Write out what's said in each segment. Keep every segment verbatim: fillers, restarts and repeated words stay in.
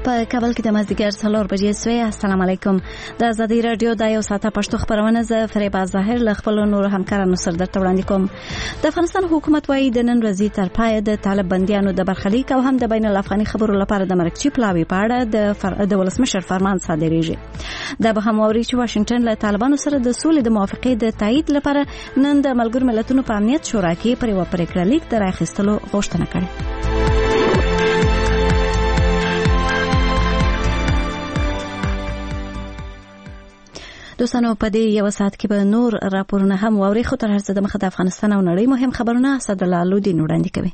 په کابل کې د مازدیګر څلور بجې سوی. السلام علیکم. د ازادي رادیو د یو ساعته پښتو خبرونه ز فریبا ظاهر ل خپل نور همکارانو سره درته وړاندې کوم. د افغانستان حکومت وايي د نن ورځې تر پای د طالب بنديانو د برخلیک او هم د بین الافغاني خبرو لپاره د مرکزي پلاوي په اړه د فر... د ولسمشر فرمان صادریږي. دا به هم اوري چې واشنگټن له طالبانو سره د سولې د موافقې د تایید لپاره نن د ملګرو ملتونو په امنیت شورا کې پر یو پریکړه لیک د راخستلو غوښتنه کړې. دوستانو په دې یو ساعت کې به نور راپورونه هم واوري، خو تر هر څه د مخه د افغانستان او نړۍ مهم خبرونه اسد الله لودین وړاندې کوي.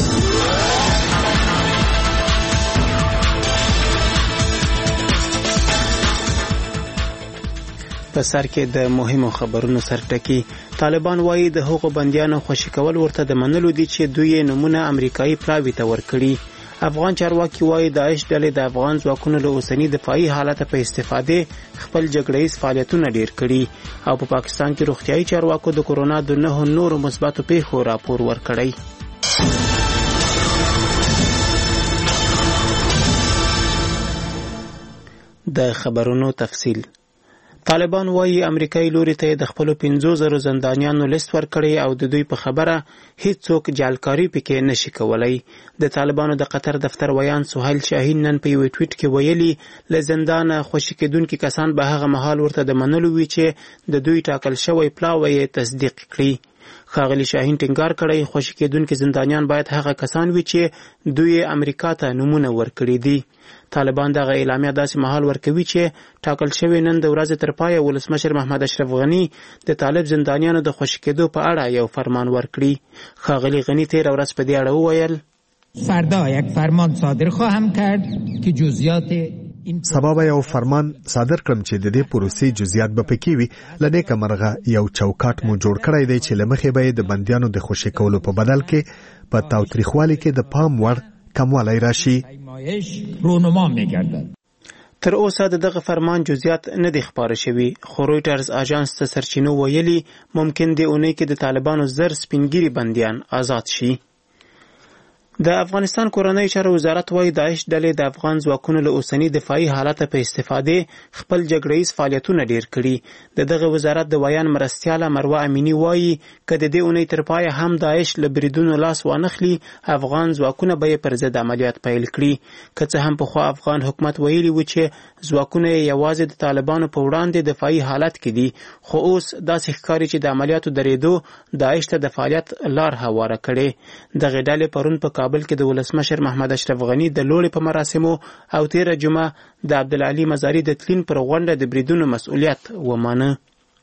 په سر کې د مهمو خبرونو سرټکی. طالبان وایي د هغو بنديانو خوشي کول ورته د منلو دي چې دوی نمونه امریکایي پلاوي ته ورکړي. افغان چارواکي وایي داعش ډلې د افغان ځواکونو له اوسني دفاعي حالت په استفاده خپل جګړهیز فعالیتونه ډیر کړي او په پاکستان کې روغتيایي چارواکو د کورونا د نه نورو مثبتو پیښو راپور ورکړی. د خبرونو تفصیل. طالبان وایي امریکایي لوري ته د خپل پنځو زره زندانیانو لیست ورکړي او د دوی په خبره هیڅوک جالکاری پکې نشي کولای. د طالبانو د قطر دفتر ویان سهیل شاهین نن په یو ټویټ کې ویلي له زندان خوشي کېدونکو کسان به هغه مهال ورته د منلو وی چې د دوی ټاکل شوی پلاوی تصدیق کړي. خاغلی شاهین ټینګار کړی خوشي کېدونکو زندانیان باید هغه کسان وي چې دوی امریکا ته نمونه ورکړي دي. طالبان دغه اعلامیه داسې مهال ورکوي چې ټاکل شوی نن د ورځې تر پایه ولسمشر محمد اشرف غنی د طالب زندانیانو د خوشي کېدو په اړه یو فرمان ورکړي. خاغلی غنی تیر ورځ په دې اړه وویل فردا یک فرمان صادر خواهم کرد که جزئیات سبا یو فرمان صادر کړم چې د دې پروسې جزئیات به پکې وي. لنې کمرغه یو چوکاټ مو جوړ کړی دی چې لمخې به د بنديانو د خوشي کولو په بدل کې په تاوتریخوالي کې د پام وړ کموالی راشي. تر اوسه دغه فرمان جزئیات نه دي خبره شوی، خو رويټرز اژانس ته سرچینو ویلي ممکن دی اونۍ کې د طالبانو زر سپینګری بنديان آزاد شي. د افغانستان کورنۍ چارو وزارت وايي داعش ډلې د افغان ځواکونو له اوسني دفاعي حالت په استفاده خپل جګړهیز فعالیتونه ډیر کړي. د دغه وزارت د ویان مرستیاله مروه امینی وايي کله د دې اونۍ تر پایه هم داعش له بریدونو لاس وانخلي افغان ځواکونه به پر ضد عملیات پیل کړي. که څه هم په خو افغان حکومت ویلي و چې ځواکونه یوازې د طالبانو په وړاندې دفاعي حالت کې دي، خو اوس داسې ښکاري چې د عملیاتو درېدو داعش ته د فعالیت لار هواره کړي. دغه ډلې پرون په کابل کې د ولسمشر محمد اشرف غنی د لوړې په مراسمو او تیر جمعه د عبدالعلی مزاری د تلین پر غونډه د بریدونو مسؤلیت ومانه.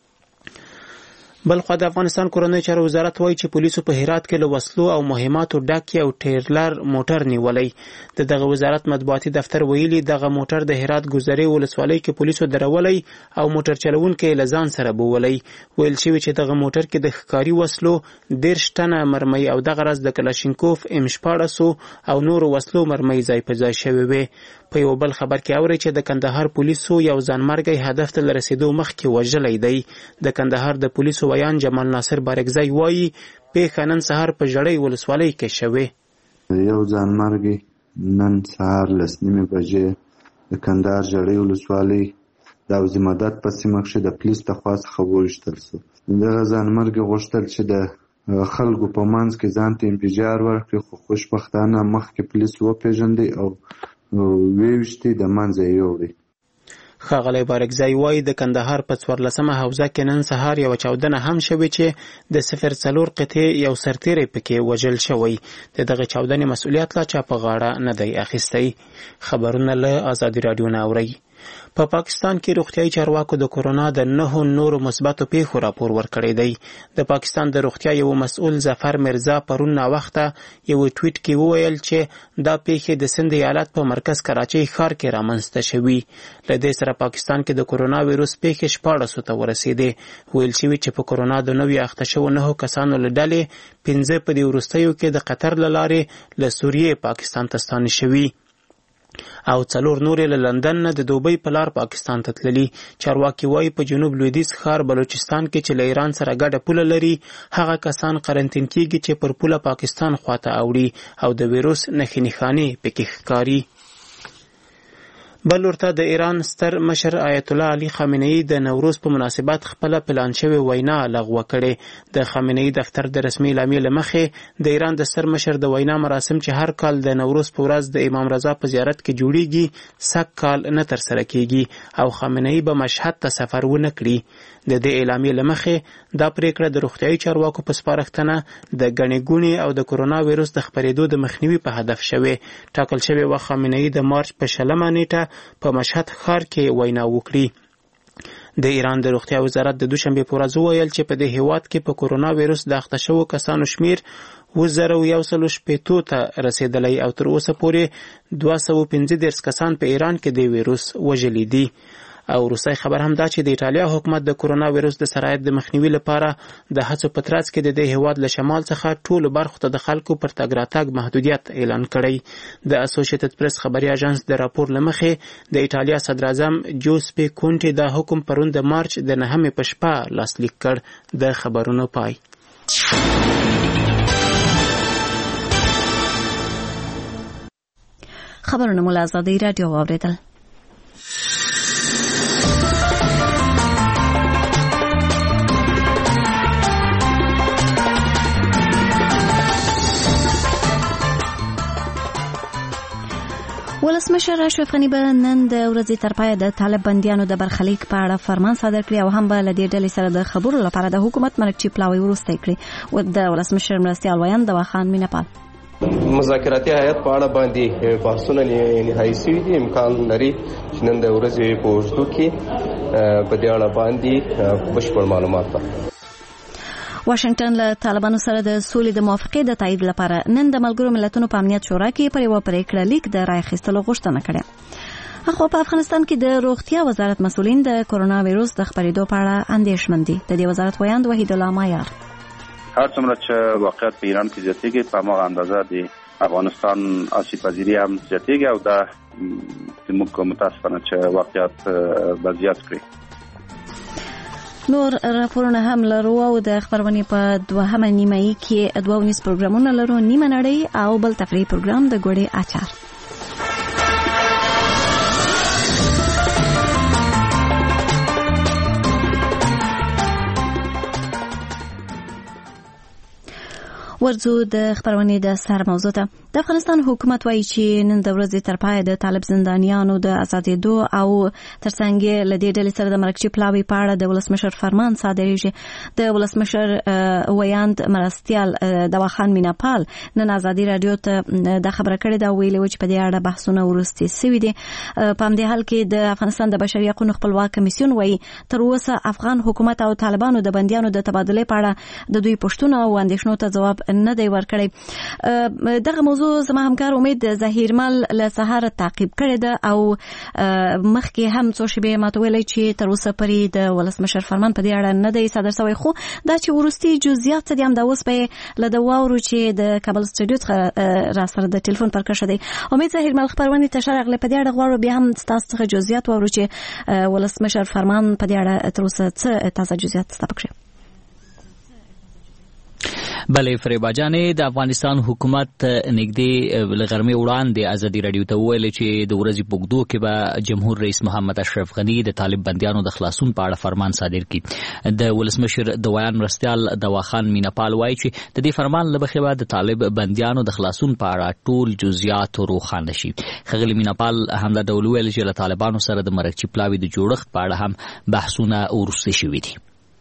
بلخو د افغانستان کورنۍ چارو وزارت وایي چې پولیسو په هرات کې له وسلو او مهماتو ډک یو ټیرلر موټر نیولی. د دغه وزارت مطبوعاتي دفتر ویلي دغه موټر د هرات ګذرې ولسوالۍ کې پولیسو درولی او موټر چلوونکی له ځان سره بولی. ویل شوی چې دغه موټر کې د ښکاري وسلو دېرش ټنه مرمۍ او دغه راز د کلاشینکوف ام شپاړس او نورو وسلو مرمۍ ځای په ځای شوې وې. په یو بل خبر کې اوري چې د کندهار پولیسو یو ځانمرګي هدف ته رسیدو مخکې وژلی دی. د کندهار د پولیسو ویان جمال ناصر بارکزی وایي پیښه نن سهار په ژړۍ ولسوالۍ کې شوې. یو ځانمرګي نن سهار لس نیمې بجې د کندهار ژړۍ ولسوالۍ د حوض مدد په سیمه کښې د پولیس لخوا څخه وویشتل شو. دغه ځانمرګي غوښتل چې د خلکو په منځ کې ځان ته انفجار ورکړي، خو خوشبختانه مخکې پولیس وپېژندي او ویوشتي د منځه یې یوړي. ښاغلی بارکزی وایي د کندهار په څوارلسمه حوزه کې نن سهار یوه چاودنه هم شوې چې د صفر څلور قطعې یو سرتیری پکې وژل شوی. د دغه چاودنې مسؤلیت لا چا په غاړه نه دی اخیستی. خبرونه له ازادي راډیو نه اورئ. په پا پاکستان کې روغتیایي چارواکو د کورونا د نه نورو مثبتو پیښو راپور ورکړی دی. د پاکستان د روغتیا یو مسؤل ظفر مرزا پرون ناوخته یو ټویټ کې وویل چې دا پیښې د سند ایالت په مرکز کراچۍ ښار کې رامنځته شوي. له دې سره پاکستان کې د کورونا ویروس پیښې شپاړسو ته ورسېدې. ویل شوي چې په کورونا د نوي اخته شوو نهو کسانو له ډلې پنځه په دې وروستیو کې د قطر له لارې له سوریې پاکستان ته ستانه شوي او څلور نورې له لندن نه د دوبۍ په لار پاکستان ته تللي. چارواکي وایي په جنوب لویدیځ ښار بلوچستان کې چې له ایران سره ګډه پوله لري هغه کسان قرنطین کېږي چې پر پوله پاکستان خواته اوړي او د ویروس نښې نښانې پکې ښکاري. بل ورته د ایران ستر مشر آیت الله علي خامنه‌ای د نوروز په مناسبت خپل پلان شوی وینا لغوه کړې. د خامنه‌ای دفتر د رسمي اعلامیې له مخې د ایران د ستر مشر د وینا مراسم چې هر کال د نوروز په ورځ د امام رضا په زیارت کې جوړیږي سږ کال نه ترسره کیږي او خامنه‌ای به مشهد ته سفر ونه کړي. د دې اعلامیې له مخې دا پریکړه د روغتیايي چارواکو په سپارښتنه د ګڼې ګوڼې او د کورونا وایرس د خپرېدو د مخنیوي په هدف شوې. ټاکل شوې وه خامنه‌ای د مارچ په شلمه نیټه په مشهد ښار کې وینا وکړي. د ایران د روغتیا وزارت د دوشنبې په ورځ وویل چې په دې هیواد کې په کورونا وایرس د اخته شوو کسانو شمیر اووه زره یو سل شپېتو ته رسیدلی او تر اوسه پورې دوه سوه پنځه دېرش کسان په ایران کې د وایرس وژلي دي. او وروستی خبر هم دا چې د ایټالیا حکومت د کورونا وایرس د سرایت د مخنیوي لپاره د هڅو په ترڅ کې د دې هیواد له شمال څخه ټولو برخو ته د خلکو پر تګ راتګ محدودیت اعلان کړی. د اسوسییټډ پریس خبري اژانس د راپور له مخې د ایټالیا صدراعظم جوزپی کونټي دا حکم پرون د مارچ د نهمې په شپه لاسلیک کړ. د خبرونو پای. خبرونه مو له ازادۍ راډیو واورېدل. ولسمشر اشرف غني به نن د ورځې تر پایه د طالب بندیانو د برخلیک په اړه فرمان صادر کړي او هم به له دې ډلې سره د خبرو لپاره د حکومت مرکچی پلاوی وروستی کړي. و د ولسمشر مرستیال ویان دواخان مینپال مذاکراتي هیئت په اړه باندې بحثونه نهایي شوي دي. امکان لري چې نن د ورځې په اوږدو کې په دې اړه باندې بشپړ معلومات راکړي. واشنگټن له طالبانو سره د سولې د موافقې د تایید لپاره نن د ملګرو ملتونو په امنیت شورا کې پر یوه پریکړه لیک د رای اخیستلو غوښتنه کړې. اخو په افغانستان کې د روغتیا وزارت مسؤلین د کورونا وایرس د خپرېدو په اړه اندېښمن دي. د دې وزارت ویاند وحید الله مایار هر څومره چې واقعیت په ایران کې زیاتېږي په هغه اندازه د افغانستان آسیب پذیری هم زیاتېږي او دا موږ متاسفانه چې واقعیت به زیات کړي. نور راپورونه هم لرو او د خبرونې په دوهمه نیمایي کې دوه ونیز پروګرامونه لرو، نیمه نړۍ او بل تفریحي پروګرام د ګوړې اچار. ورځو د خبرونې د سر موضوع ته. د افغانستان حکومت وایي چې نن د ورځې تر پایه د طالب زندانیانو د آزادېدو او ترڅنګ له دې ډلې سره د مرکچی پلاوي په اړه د ولسمشر فرمان صادریږي. د ولسمشر ویاند مرستیال دواخان مینپال نن ازادي رادیو ته د خبره کړې دا ویلي و چې په دې اړه بحثونه وروستي سوي دي. په همدې حال کې د افغانستان د بشري حقوقو خپلواک کمیسیون وایي تر اوسه افغان حکومت او طالبانو د بندیانو د تبادله په اړه د دوی پوښتنو او اندېښنو ته ځواب نه دی ورکړی. دغه موضوع زما همکار امید ظهیرمل له سهار تعقیب کړی ده او مخکې هم څو شیبې ماته ویلي چې تر اوسه پورې د ولسمشر فرمان په دې اړه نه دی صادر شوی، خو دا چې وروستي جزئیات څه دي همدا اوس به له ده واورو چې د کابل سټوډیو څخه را سره د ټلیفون پر کښه دی. امید ظهیرمل خبرونه ته شرغله په دې اړه غواړو بیا هم تاسو څخه جزئیات واورو چې ولسمشر فرمان په دې اړه تر اوسه څه تازه جزئیات ستاسو پکښه. بلې فریبا جانې د افغانستان حکومت نږدې لغرمې وړاندې ازادي رادیو ته وویل چې د ورځې په اوږدو کې به جمهور رئیس محمد اشرف غني د طالب بندیانو د خلاصون په اړه فرمان صادر کړي. د ولسمشر د ویان مرستیال دواخان مینپال وایي چې د دې فرمان له مخې به د طالب بندیانو د خلاصون په اړه ټول جزئیات روښانه شي. ښاغلي مینپال همدا ډول وویل چې له طالبانو سره د مرکچي پلاوي د جوړښت په اړه هم بحثونه وروسته شوي دي.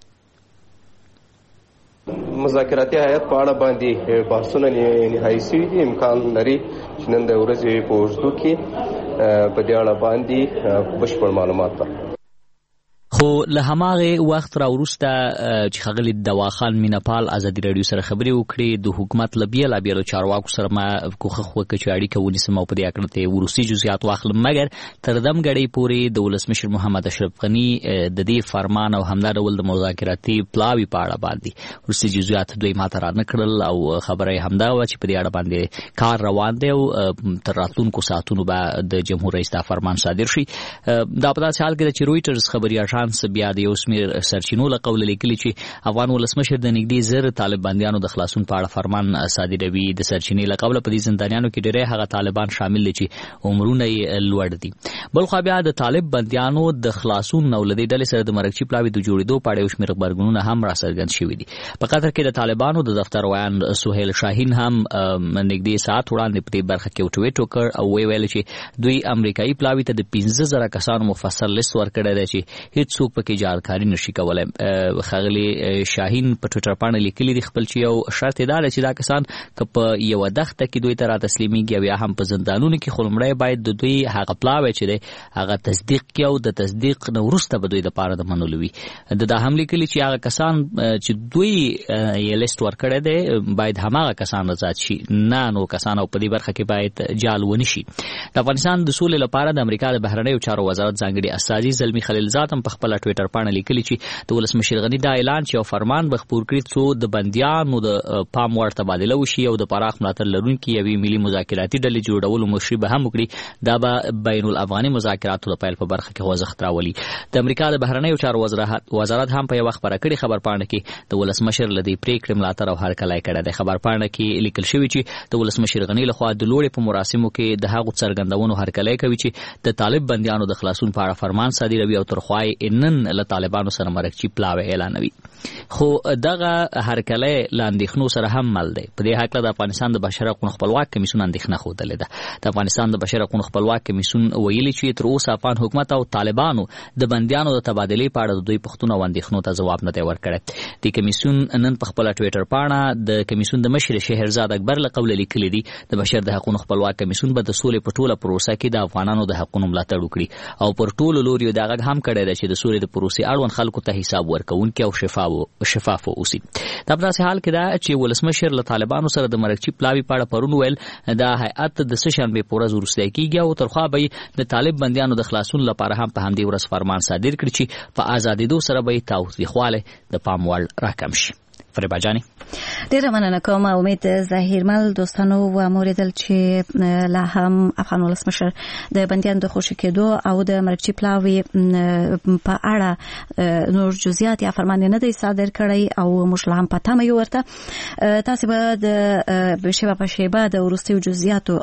مذاکراتي هیئت په اړه باندې بحثونه نهایي شوي دي. امکان لري چې نن د ورځې په اوږدو کې په دې اړه باندې بشپړ معلومات راکړي. خو له هماغه وخت را وروسته چې ښاغلي دواخان مینپال ازادي رادیو سره خبرې وکړې د حکومت له بیلا بیلو چارواکو سره ما کوښښ وکړ چې اړیکه ونیسم او په دې اړه ته وروستي جزئیات واخلم، مګر تر دم غړې پورې د ولسمشر محمد اشرف غني د دې فرمان او همدا ډول د مذاکراتي پلاوي په اړه باندې وروستي جزئیات دوی ماته را نه کړل او خبره همدا و چې په دې اړه باندې کار روان دی او تر راتلونکو ساعتونو به د جمهور رئیس دا فرمان صادر شي. دا په داسې حال کې چې رويټرز خبري اژانس آژانس بیا د یو شمېر سرچینو له قوله لیکلي چې افغان ولسمشر د نږدې زر طالب بندیانو د خلاصون په اړه فرمان صادروي. د سرچینې له قوله په دې زندانیانو کې ډېری هغه طالبان شامل دي چې عمرونه یې لوړ دي. بل خوا بیا د طالب بندیانو د خلاصون نو له دې ډلې سره د مرکچي پلاوي د جوړېدو په اړه یو شمېر غبرګونونه هم راڅرګند شوي دي. په قطر کې د طالبانو د دفتر ویان سهیل شاهین هم نږدې ساعت وړاندې په دې برخه کې یو ټویټ وکړ او ویې ویل چې دوی امریکایي پلاوي ته د پنځه زره کسانو مفصل لیست ورکړی دی چې هیڅ څوک پکې جعلکاري نشي کولی. ښاغلي شاهین په ټویټر پاڼه لیکلي دي خپل چې یو شرط یې دا دی چې دا کسان که په یوه دښته کې دوی ته را تسلیمیږي او یا هم په زندانونو کې، خو لومړی باید د دوی هغه پلاوی چې دی هغه تصدیق کړي او د تصدیق نه وروسته به دوی دپاره د منلو وي. د دا هم لیکلي چې هغه کسان چې دوی یې لیست ورکړی دی باید هماغه کسان آزاد شي، نه نو کسان او په دې برخه کې باید جال ونشي. د افغانستان د سولې لپاره د امریکا د بهرنیو چارو وزارت ځانګړي استازي زلمي خلیلزاد هم په خپل ټویټر پاڼه لیکلي چې د ولسمشر غني دا اعلان چې یو فرمان به خپور کړي څو د بندیانو د پام وړ تبادله وشي او د پراخ ملاتړ لرونکي یوې ملي مذاکراتي ډلې جوړولو مشري به هم وکړي، دا به بین الافغاني مذاکراتو د پیل په برخه کې خوځښت راولي. د امریکا د بهرنیو چارو وزارت هم په یو خبره کړې خبر پاڼه کې د ولسمشر له دې پریکړې ملاتړ او هرکلی کړی دی. خبر پاڼه کې لیکل شوی چې د ولسمشر غني لخوا د لوړې په مراسمو کې د هغو څرګندونو هرکلی کوي چې د طالب بندیانو د خلاصون په اړه فرمان صادروي او ترخوا یې نن له طالبانو سره مرکچي پلاوی اعلانوي. خو دغه هرکلی له اندېښنو سره هم مل دی. په دې هکله د افغانستان د بشر حقونو خپلواک کمیسیون اندېښنه ښودلې ده. د افغانستان د بشر حقونو خپلواک کمیسیون ویلي چې تر اوسه افغان حکومت او طالبانو د بندیانو د تبادلې په اړه د دوی پوښتنو او اندېښنو ته ځواب نه دی ورکړی. د کمیسیون نن په خپله ټویټر پاڼه د کمیسیون د مشر شهرزاد اکبر له قوله لیکلي دي د بشر د حقونو خپلواک کمیسیون به د سولې په ټوله پروسه کې د افغانانو د حقونو ملاتړ وکړي او پر ټولو لوریو دا غږ هم کړی دی چې د سولې د پروسې اړوند خلکو ته حساب ورکوونکي او شفاف اوسي. دا په داسې حال کې ده چې ولسمشر له طالبانو سره د مرکچي پلاوي په اړه پرون ویل دا هیئت د سهشنبې په ورځ وروستی کېږي او ترخوا به د طالب بندیانو د خلاصون لپاره هم په همدې ورځ فرمان صادر کړي چې په ازادېدو سره به یې تاوتریخوالی د پام وړ راکم شي. فریبا جانی ډیره مننه کوم. امید ظاهرمل دوستانو و موریدل چې لا هم افغان ولسمشر د بندیانو د خوشي کېدو او د مرکچي پلاوي په اړه نور جزئیات یا فرمان نه دی صادر کړی او موږ لا هم پته مې ورته تاسو به د شیبه په شیبه د ورستیو جزئیاتو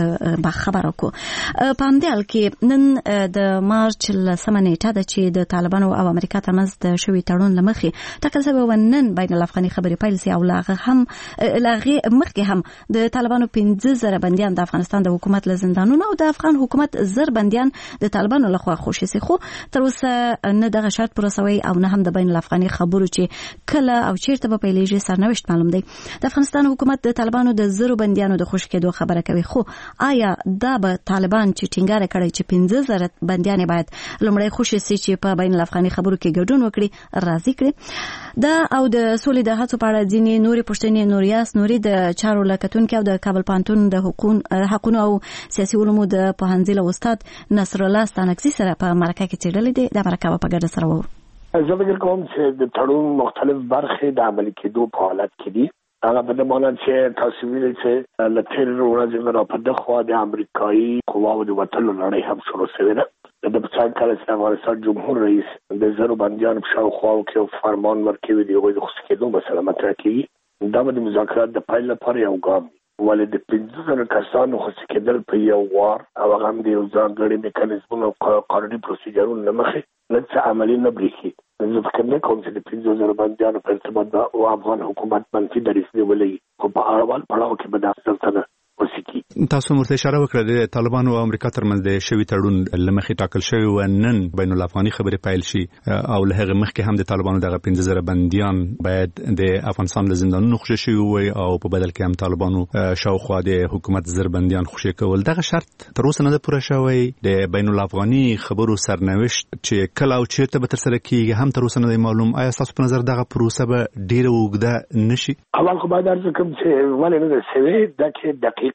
به خبرو کو. په همدې حال کې نن د مارچ لسمه نیټه ده چې د طالبانو او امریکا ترمنځ د شوي تړون لمخې ټاکل شوی و نن بین الافغاني خبرې پیل سي او لاغه هم لاغه مخکې هم د طالبانو پنځه زره بنديان د افغانستان د حکومت له زندانونو او د افغان حکومت زر بنديان د طالبانو لخوا خوشي سي، خو تر اوسه نه دغه شرط پروسوي او نه هم د بین الافغاني خبرو چې کله او چیرته به پیلېږي سرنوشت معلوم دی. د افغانستان حکومت د طالبانو د زرو بنديانو د خوشي کېدو خبره کوي، خو آیا دا به طالبان چې ټینګار کړي چې پنځه زره بنديان باید لومړی خوشي سي چې په بین الافغاني خبرو کې ګډون وکړي راضي کړي دا او د سولې د هڅو په اړه ځینې نورې پوښتنې نوریاس نوري د چارو لکتونکو او د کابل پانتون د حقوقو او سیاسي علومو د پوهنځي له استاد نصر الله ستانکزي سره په مرکه کې چیرلې دي. د مرکه په ګډه سره وو زه فکر کوم چې د تړون مختلف برخې د عملي کېدو په حالت کې دي. هغه په دې معنی چې تاسو ویلي چې له تیر ورځې نه په دغه خوا د امریکایي قواو د وټلو لړۍ هم شروع شوې ده. د بچان کله چې افغانستان جمهور رئیس د زرو بنديانو په شاوخواو کې فرمان ورکوي د هغوی د خوشي کېدو مسله مطرح کیږي. دا به د مذاکرات د پیل لپاره یو ګام ولې د پنځه زره کسانو خوشي کېدل په یو وار او هغه هم د یو ځانګړي میکانیزمونو او قانوني پروسیجرونو له مخې لږ څه عملي نه برېښي. زه فکر نه کوم چې د پنځه زره بندیانو په ارتباط به افغان حکومت منفي دریځ نیولی، خو په اول پړاو کې به دا سلطنه وسیکي. تاسو مرته اشاره وکړه د طالبانو او امریکا ترمنځ د شوي تړون لمخې ټاکل شوی و نن بین الافغاني خبرې پیل شي او له هغه مخکې هم د طالبانو دغه پنځه زره بنديان باید د افغانستان له زندانونو خوشي شوي وي او په بدل کې هم طالبانو شاوخوا د حکومت زر بنديان خوشي کول. دغه شرط تر اوسه نه ده پوره شوی. د بین الافغاني خبرو سرنوشت چې کله او چیرته به تر سره کیږي هم تر اوسه نه دی معلوم. آیا تاسو په نظر دغه پروسه به ډیره اوږده نشي؟ اول خو باید ارزو کوم چې ولې نه ده شوی دا چې دقیقاً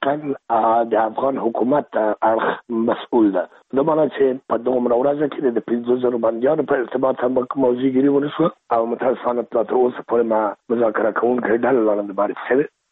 د افغان حکومت اړخ مسؤل ده. د معنی چې په دومره ورځ کې د پنځه زره بندیانو په ارتباط هم موضوع ګیري ونشوه او متاسفانه تر اوسه پورې ما مذاکره کوونکې ډله لاندې بارد شوې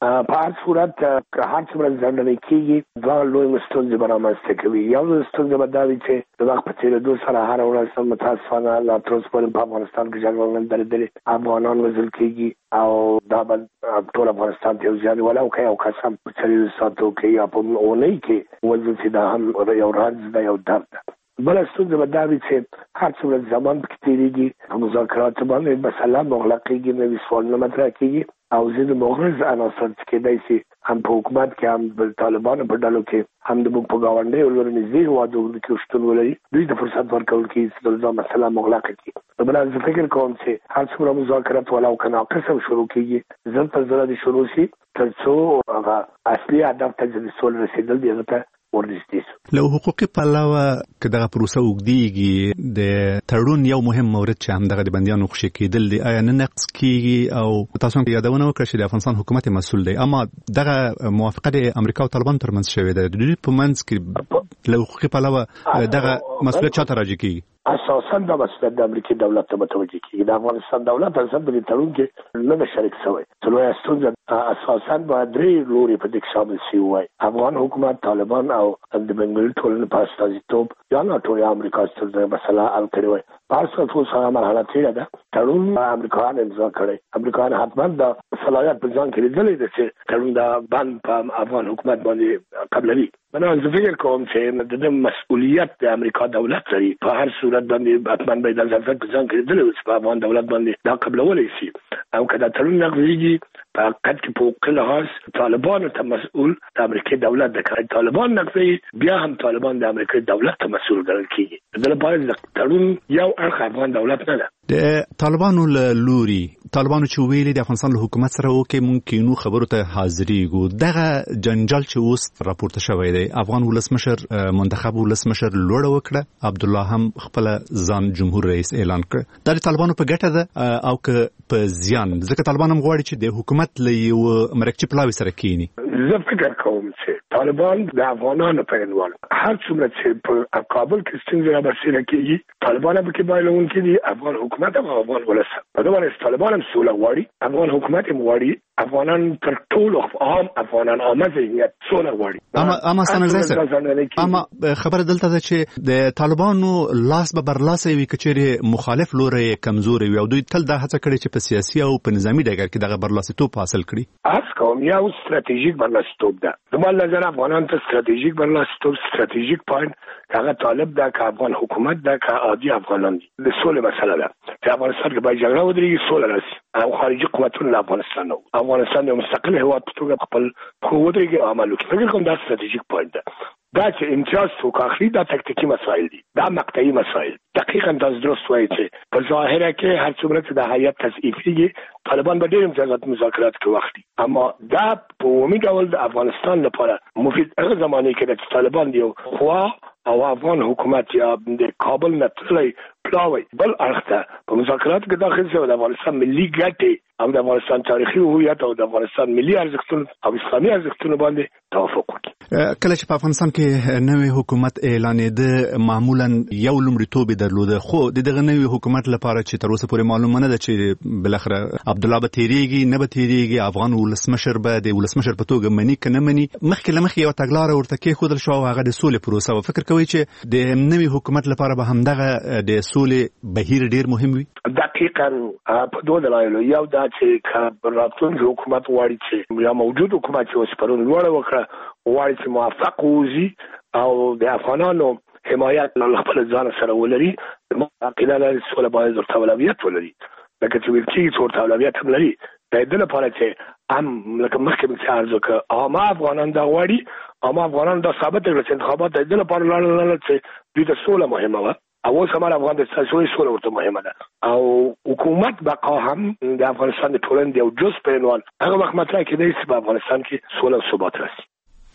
په هر صورت که هر څومره ځنډنې کېږي دا لوی ستونزې به رامنځته کوي. یو ستونزه به دا وي چې د وخت په تېرېدو سره هره ورځ متاسفانه لا تر اوسه پورې په افغانستان کې جګړه درېدلې افغانان وژل کېږي او دا به ټول افغانستان ته یو زیان ولو که یو کس هم په څلوېښتو ساعتو کې یا په اونۍ کې وژل چې دا هم یو رنځ ده، یو درد ده. بله ستونزه به دا وي چې هر څومره زمان پکې تېرېږي په مذاکراتو باندې مسله مغلقېږي، نوي سوالونه مطرح کېږي او ځینې مغرض عناصر چې کېدای شي هم په حکومت کې هم د طالبانو په ډلو کې هم د موږ په ګاونډیو ورته نږدې هېوادونو کې شتون ولري، دوی ته فرصت ورکول کېږي چې دا مسله مغلقه کړي. بله زه فکر کوم چې هر څومره مذاکرات ولو که ناقص هم شروع کېږي زر په زره دې شروع شي تر څو هغه اصلي هدف ته چې د سولې رسېدل دي هغه ته ورنږدې شو. له حقوقي پلوه که دغه پروسه اوږدېږي د تړون یو مهم مورد چې همدغه د بندیانو خوشي کېدل دی آیا نه نقض کېږي؟ او تاسو هم یادونه وکړه چې د افغانستان حکومت مسؤل دی، اما دغه موافقه د امریکا او طالبانو ترمنځ شوې ده، د دوی په منځ کې له حقوقي پلوه دغه مسؤلیت چاته راجع کېږي؟ اساسا دا مسؤلیت د امریکایي دولت ته متوجه کېږي. د افغانستان دولت اساسا په دې تړون کې نه ده شریک شوی. څلوېښت ستونزه اساسا به درې لوري په دې کې شامل شوي وای: افغان حکومت، طالبان او د بنګړي ټولنې په استازیتوب یا ناټو یا امریکا ستونزه مسله حل کړې وای. په هر صورت اوس هغه مرحله تېره ده. تړون امریکایان امضا کړی، امریکایان حتما د صلاحیت په ځان کې لیدلی ده چې تړون د بند په افغان حکومت باندې قبلوي. من زه فکر کوم چې د دې مسؤلیت د امریکا دولت لري. په هر صورت باندې حتما به د ځان په ځان کې لیدلی چې په افغان دولت باندې دا قبلولی شي او که دا تړون نقضېږي په حقیقت کې په حقوقي لحاظ طالبانو ته مسؤول د امریکایي دولت ده. که طالبان نقضوي بیا هم طالبان د امریکایي دولت ته مسؤول ګڼل کېږي. د دې لپاره د تړون یو اړخ افغان دولت نه ده. د طالبانو له لوري طالبانو چې ویلي د افغانستان له حکومت سره وکړي ممکنو خبرو ته حاضرېږو، دغه جنجال چې اوس راپورته شوی دی افغان ولسمشر منتخب ولسمشر لوړه وکړه، عبدالله هم خپل ځان جمهور رئیس اعلان کړ. دا د طالبانو په ګټه ده او که په زیان؟ ځکه طالبان هم غواړي چې د حکومت له یو مرکچي پلاوي سره کېني. زه فکر کوم چې طالبان د افغانانو په عنوان هر څومره چې په کابل کې ستونزې رابرسېره کېږي طالبان هم پکې بایلونکي دي، افغان حکومت هم افغان ولس هم. په دې باندې طالبان هم سوله غواړي، افغان حکومت هم غواړي، افغانان تر ټولو عام افغانان عامه ذهنیت سوله غواړي. اما اما څنګه اما خبره دلته ده چې د طالبانو لاس به برلاسه وي کچېره مخالف لوري کمزوري وي او دوی تل دا هڅه کړې چې په سیاسي او په نظامی ډګر کې دغه برلاستوب حاصل کړي. اس کوم یو ستراتیژیک برلاستوب ده. د مال نظر افغانان ته ستراتیژیک برلاستوب ستراتیژیک پوینټ هغه طالب ده که افغان حکومت ده که عادي افغانان دي. د سولې مسله ده چې افغانستان کې باید جګړه ودرېږي، سوله راشي او خارجي قوتونه له افغانستان نه افغانستان یو مستقل هېواد په توګه خپل پښو ودرېږي او عمل وکړي. فکر کوم دا ستراتیژیک پوینټ ده. دا چې امتیاز څوک اخلي دا تکتیکي مسایل دي، دا مقطعي مسایل. دقیقاً تاسو درست وایئ چې په ظاهره کې هر څومره چې د هیئت تضعیفېږي طالبان به ډېر امتیازات مذاکرات کې واخلي، اما دا په عمومي ډول د افغانستان لپاره مفید هغه زمانې کې د طالبان یو خوا او افغان حکومت یا د کابل نه تللی پلاوی بل اړخ ته په مذاکراتو کې داخل شي او د افغانستان ملي ګټې او د افغانستان تاریخي هویت او د افغانستان ملي ارزښتونو او اسلامي ارزښتونو باندې توافق وکړي. کله چې په افغانستان کې نوې حکومت اعلانېده معمولا یو لومړیتوب درلوده، خو د دغه نوې حکومت لپاره چې تر اوسه پورې معلومه نه ده چې بالاخره عبدالله به تیریږي نه به تیریږي، افغان ولسمشر به د ولسمشر په توګه مني که نه مني، مخکې له مخکې یوه تګلاره ورته کېښودل شوه او هغه د سولې پروسه وه. فکر کوئ چې د نوې حکومت لپاره به همدغه د سولې بهیر ډېر مهم وي؟ دقیقاً په دوه دلایلو. یو دا چې که راتلونکی حکومت غواړي چې یا موجود حکومت چې اوس پرون لوړه وکړه غواړي چې موفق ووځي او د افغانانو حمایت له خپل ځان سره ولري، عقیده لري سوله باید ورته اولویت ولري. لکه چې ویل کېږي چې ورته اولویت هم لري. د دې لپاره چې هم لکه مخکې مې څه عرض وکړه عامه افغانان دا غواړي، عامه افغانان دا ثابت کړل چې انتخابات د دې لپاره لاړل چې دوی ته سوله مهمه وه او اوس هم افغان د سولې سوله ورته مهمه ده او حکومت بقا هم د افغانستان د ټولنې یو جز په عنوان هغه وخت مطرح کېدی چې په افغانستان کې سوله او ثبات راشي.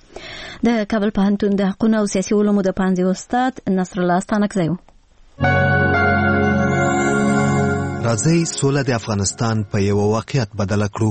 د کابل پوهنتون د حقوقو او سیاسي علومو د پوهنځي استاد نصر الله ستانکزی. راځئ سوله د افغانستان په یو واقعیت بدل کړو.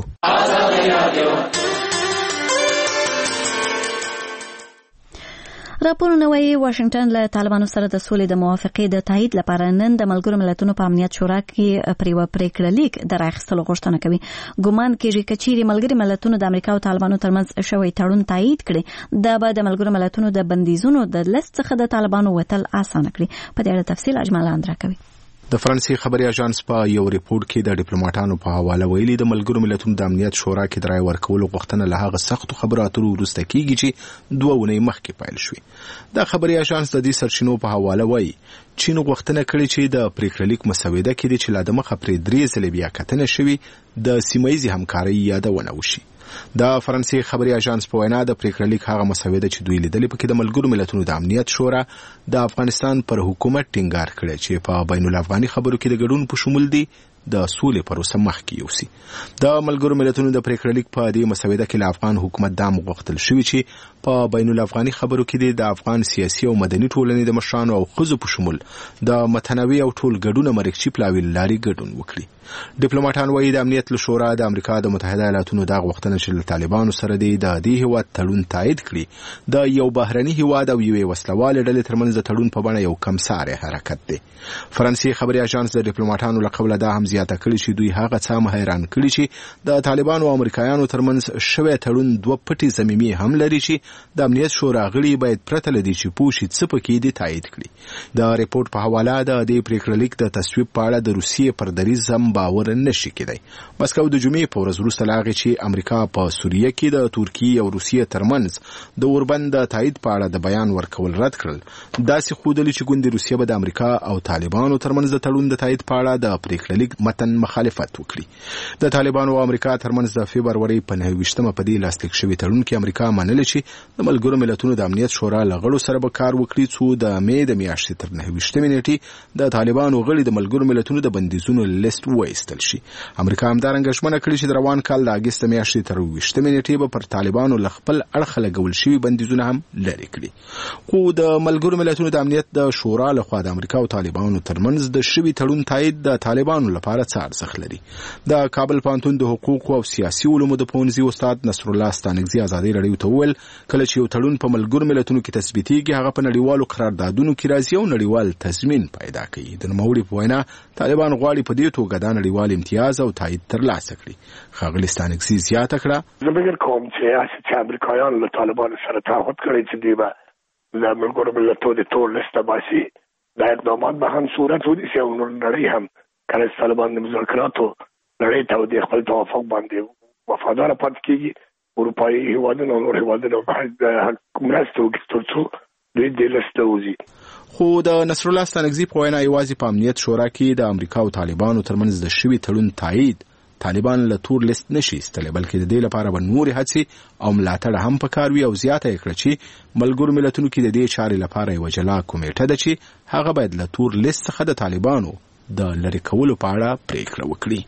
راپورونه وايي واشنگټن له طالبانو سره د سولې د موافقې د تایید لپاره نن د ملګرو ملتونو په امنیت شورا کې پر یو پریکړه لیک د راخستلو غوښتنه کوي. ګومان کېږي چې چیرې ملګري ملتونو د امریکا او طالبانو ترمنځ شوی تړون تایید کړي دا به د ملګرو ملتونو د بندیزونو د لیست څخه د طالبانو وتل اسانه کړي. په دې اړه تفصیل اجمل اندرا کوي. د فرانسې خبري اژانس په یو ریپورت کې د ډیپلوماټانو په حواله ویلي د ملګرو ملتونو د امنیت شورا کې د رای ورکولو غوښتنه له هغه سختو خبرو اترو وروسته کیږي چې دوه ونې مخکې پیل شوې. د خبري اژانس د دې سرچینو په حواله وایي چین غوښتنه کړې چې د پریکړه لیک مسوده کې چې لا د مخه پرې درې ځلې بیا کتنه شوي د سیمه‌ییزې همکارۍ یادونه وشي. د فرانسې خبري اژانس په وینا د پریکړه لیک هغه مسوده چې دوی لیدلې پکې د ملګرو ملتونو د امنیت شورا د افغانستان پر حکومت ټینګار کړی چې په بین الافغاني خبرو کې د ګډون په شمول دي د سولې پروسه مخکې یوسي. د ملګرو ملتونو د پریکړه لیک په دې مسوده کې له افغان حکومت دا غوښتل شوی چې په بین الافغاني خبرو کې د افغان سیاسي او مدني ټولنې د مشرانو او ښځو په شمول د متنوع او ټول ګډون مرکزي پلاوي لاري ګډون وکړي. ډیپلوماټان وایي د امنیت له شورا د امریکا د متحده ایالاتونو دا غوښتنه چې له طالبانو سره دی د دې هیواد تړون تایید کړي د یو بهرني هیواد او یوې وسلوالې ډلې ترمنځ د تړون په بڼه یو کمسارې حرکت دی. فرانسې خبري اژانس د ډیپلوماټانو له قبله دا هم زیاته کړې چې دوی هغه څه هم حیران کړي چې د طالبانو او امریکایانو ترمنځ شوی تړون دوه پټې ضمیمې هم لري چې د امنیت شورا غړي باید پرته له دې چې پوه شي څه پکې دي تایید کړي. د ریپورت په حواله د دې پریکړه لیک د تصویب په اړه د روسیې پر دریځ هم باور نشي کېدای. مسکو د جمعې په ورځ وروسته له هغې چې امریکا په سوریه کې د ترکیې او روسیې ترمنځ د اوربند د تایید په اړه د بیان ورکول رد کړل داسې ښودلي چې ګوندې روسیه به د امریکا او طالبانو ترمنځ د تړون د تایید په اړه د پریکړه لیک متن مخالفت وکړي. د طالبانو او امریکا ترمنځ د فبرورۍ په نهه ویشتمه په دې لاسلیک شوي تړون کې امریکا منلې چې د ملګرو ملتونو د امنیت شورا له غړو سره به کار وکړي څو د مې د میاشتې تر نهه ویشتمې نیټې د طالبانو غړي د ملګرو ملتونو د بندیزونو لیست وایستل شي. امریکا همدارنګه ژمنه کړې چې د روان کال د اګست میاشتې تر ویشتمې نیټې به پر طالبانو له خپل اړخه لګول شوي بندیزونه هم لرې کړي. خو د ملګرو ملتونو د امنیت د شورا لخوا د امریکا او طالبانو ترمنځ د شوي تړون تایید د طالبانو لپاره څه ارزښت لري. د کابل پوهنتون د حقوقو او سیاسي علومو د پوهنځي استاد نصر الله ستانکزي ازادي راډیو ته وویل کله چې یو تړون په ملګرو ملتونو کې تثبیتېږي هغه په نړیوالو قراردادونو کې راځي او نړیوال تضمین پیدا کوي. د نوموړي په وینا طالبان غواړي په دې توګه د نړیوال امتیاز او تایید ترلاسه کړي. ښاغلي ستانکزي زیاته کړه زه فکر کوم چې چې امریکایان له طالبانو سره تعهد کړی چې دوی به د ملګرو ملتونو د ټول لیست باسي دا اقدامات به هم صورت ونیسي او نړۍ هم کله چې طالبان د مذاکراتو نړۍ ته د خپل توافق باندې وفادار پاتې کېږي اروپایي هیوادونه او نور هیوادونه باید مرسته وکړي تر څو دوی دې لیست ته وځي. خو د نصر الله ستانکزي په وینا یوازې په امنیت شورا کې د امریکا او طالبانو ترمنځ د شوي تړون تایید طالبان له تور لیست نشي ایستلی بلکې د دې لپاره به نورې هڅې او ملاتړ هم پکار وي او زیاته یې کړه چې ملګرو ملتونو کې د دې چارې لپاره یوه جلا کمیټه ده چې هغه باید له تور لیست څخه د طالبانو د لرې کولو په اړه پریکړه وکړي.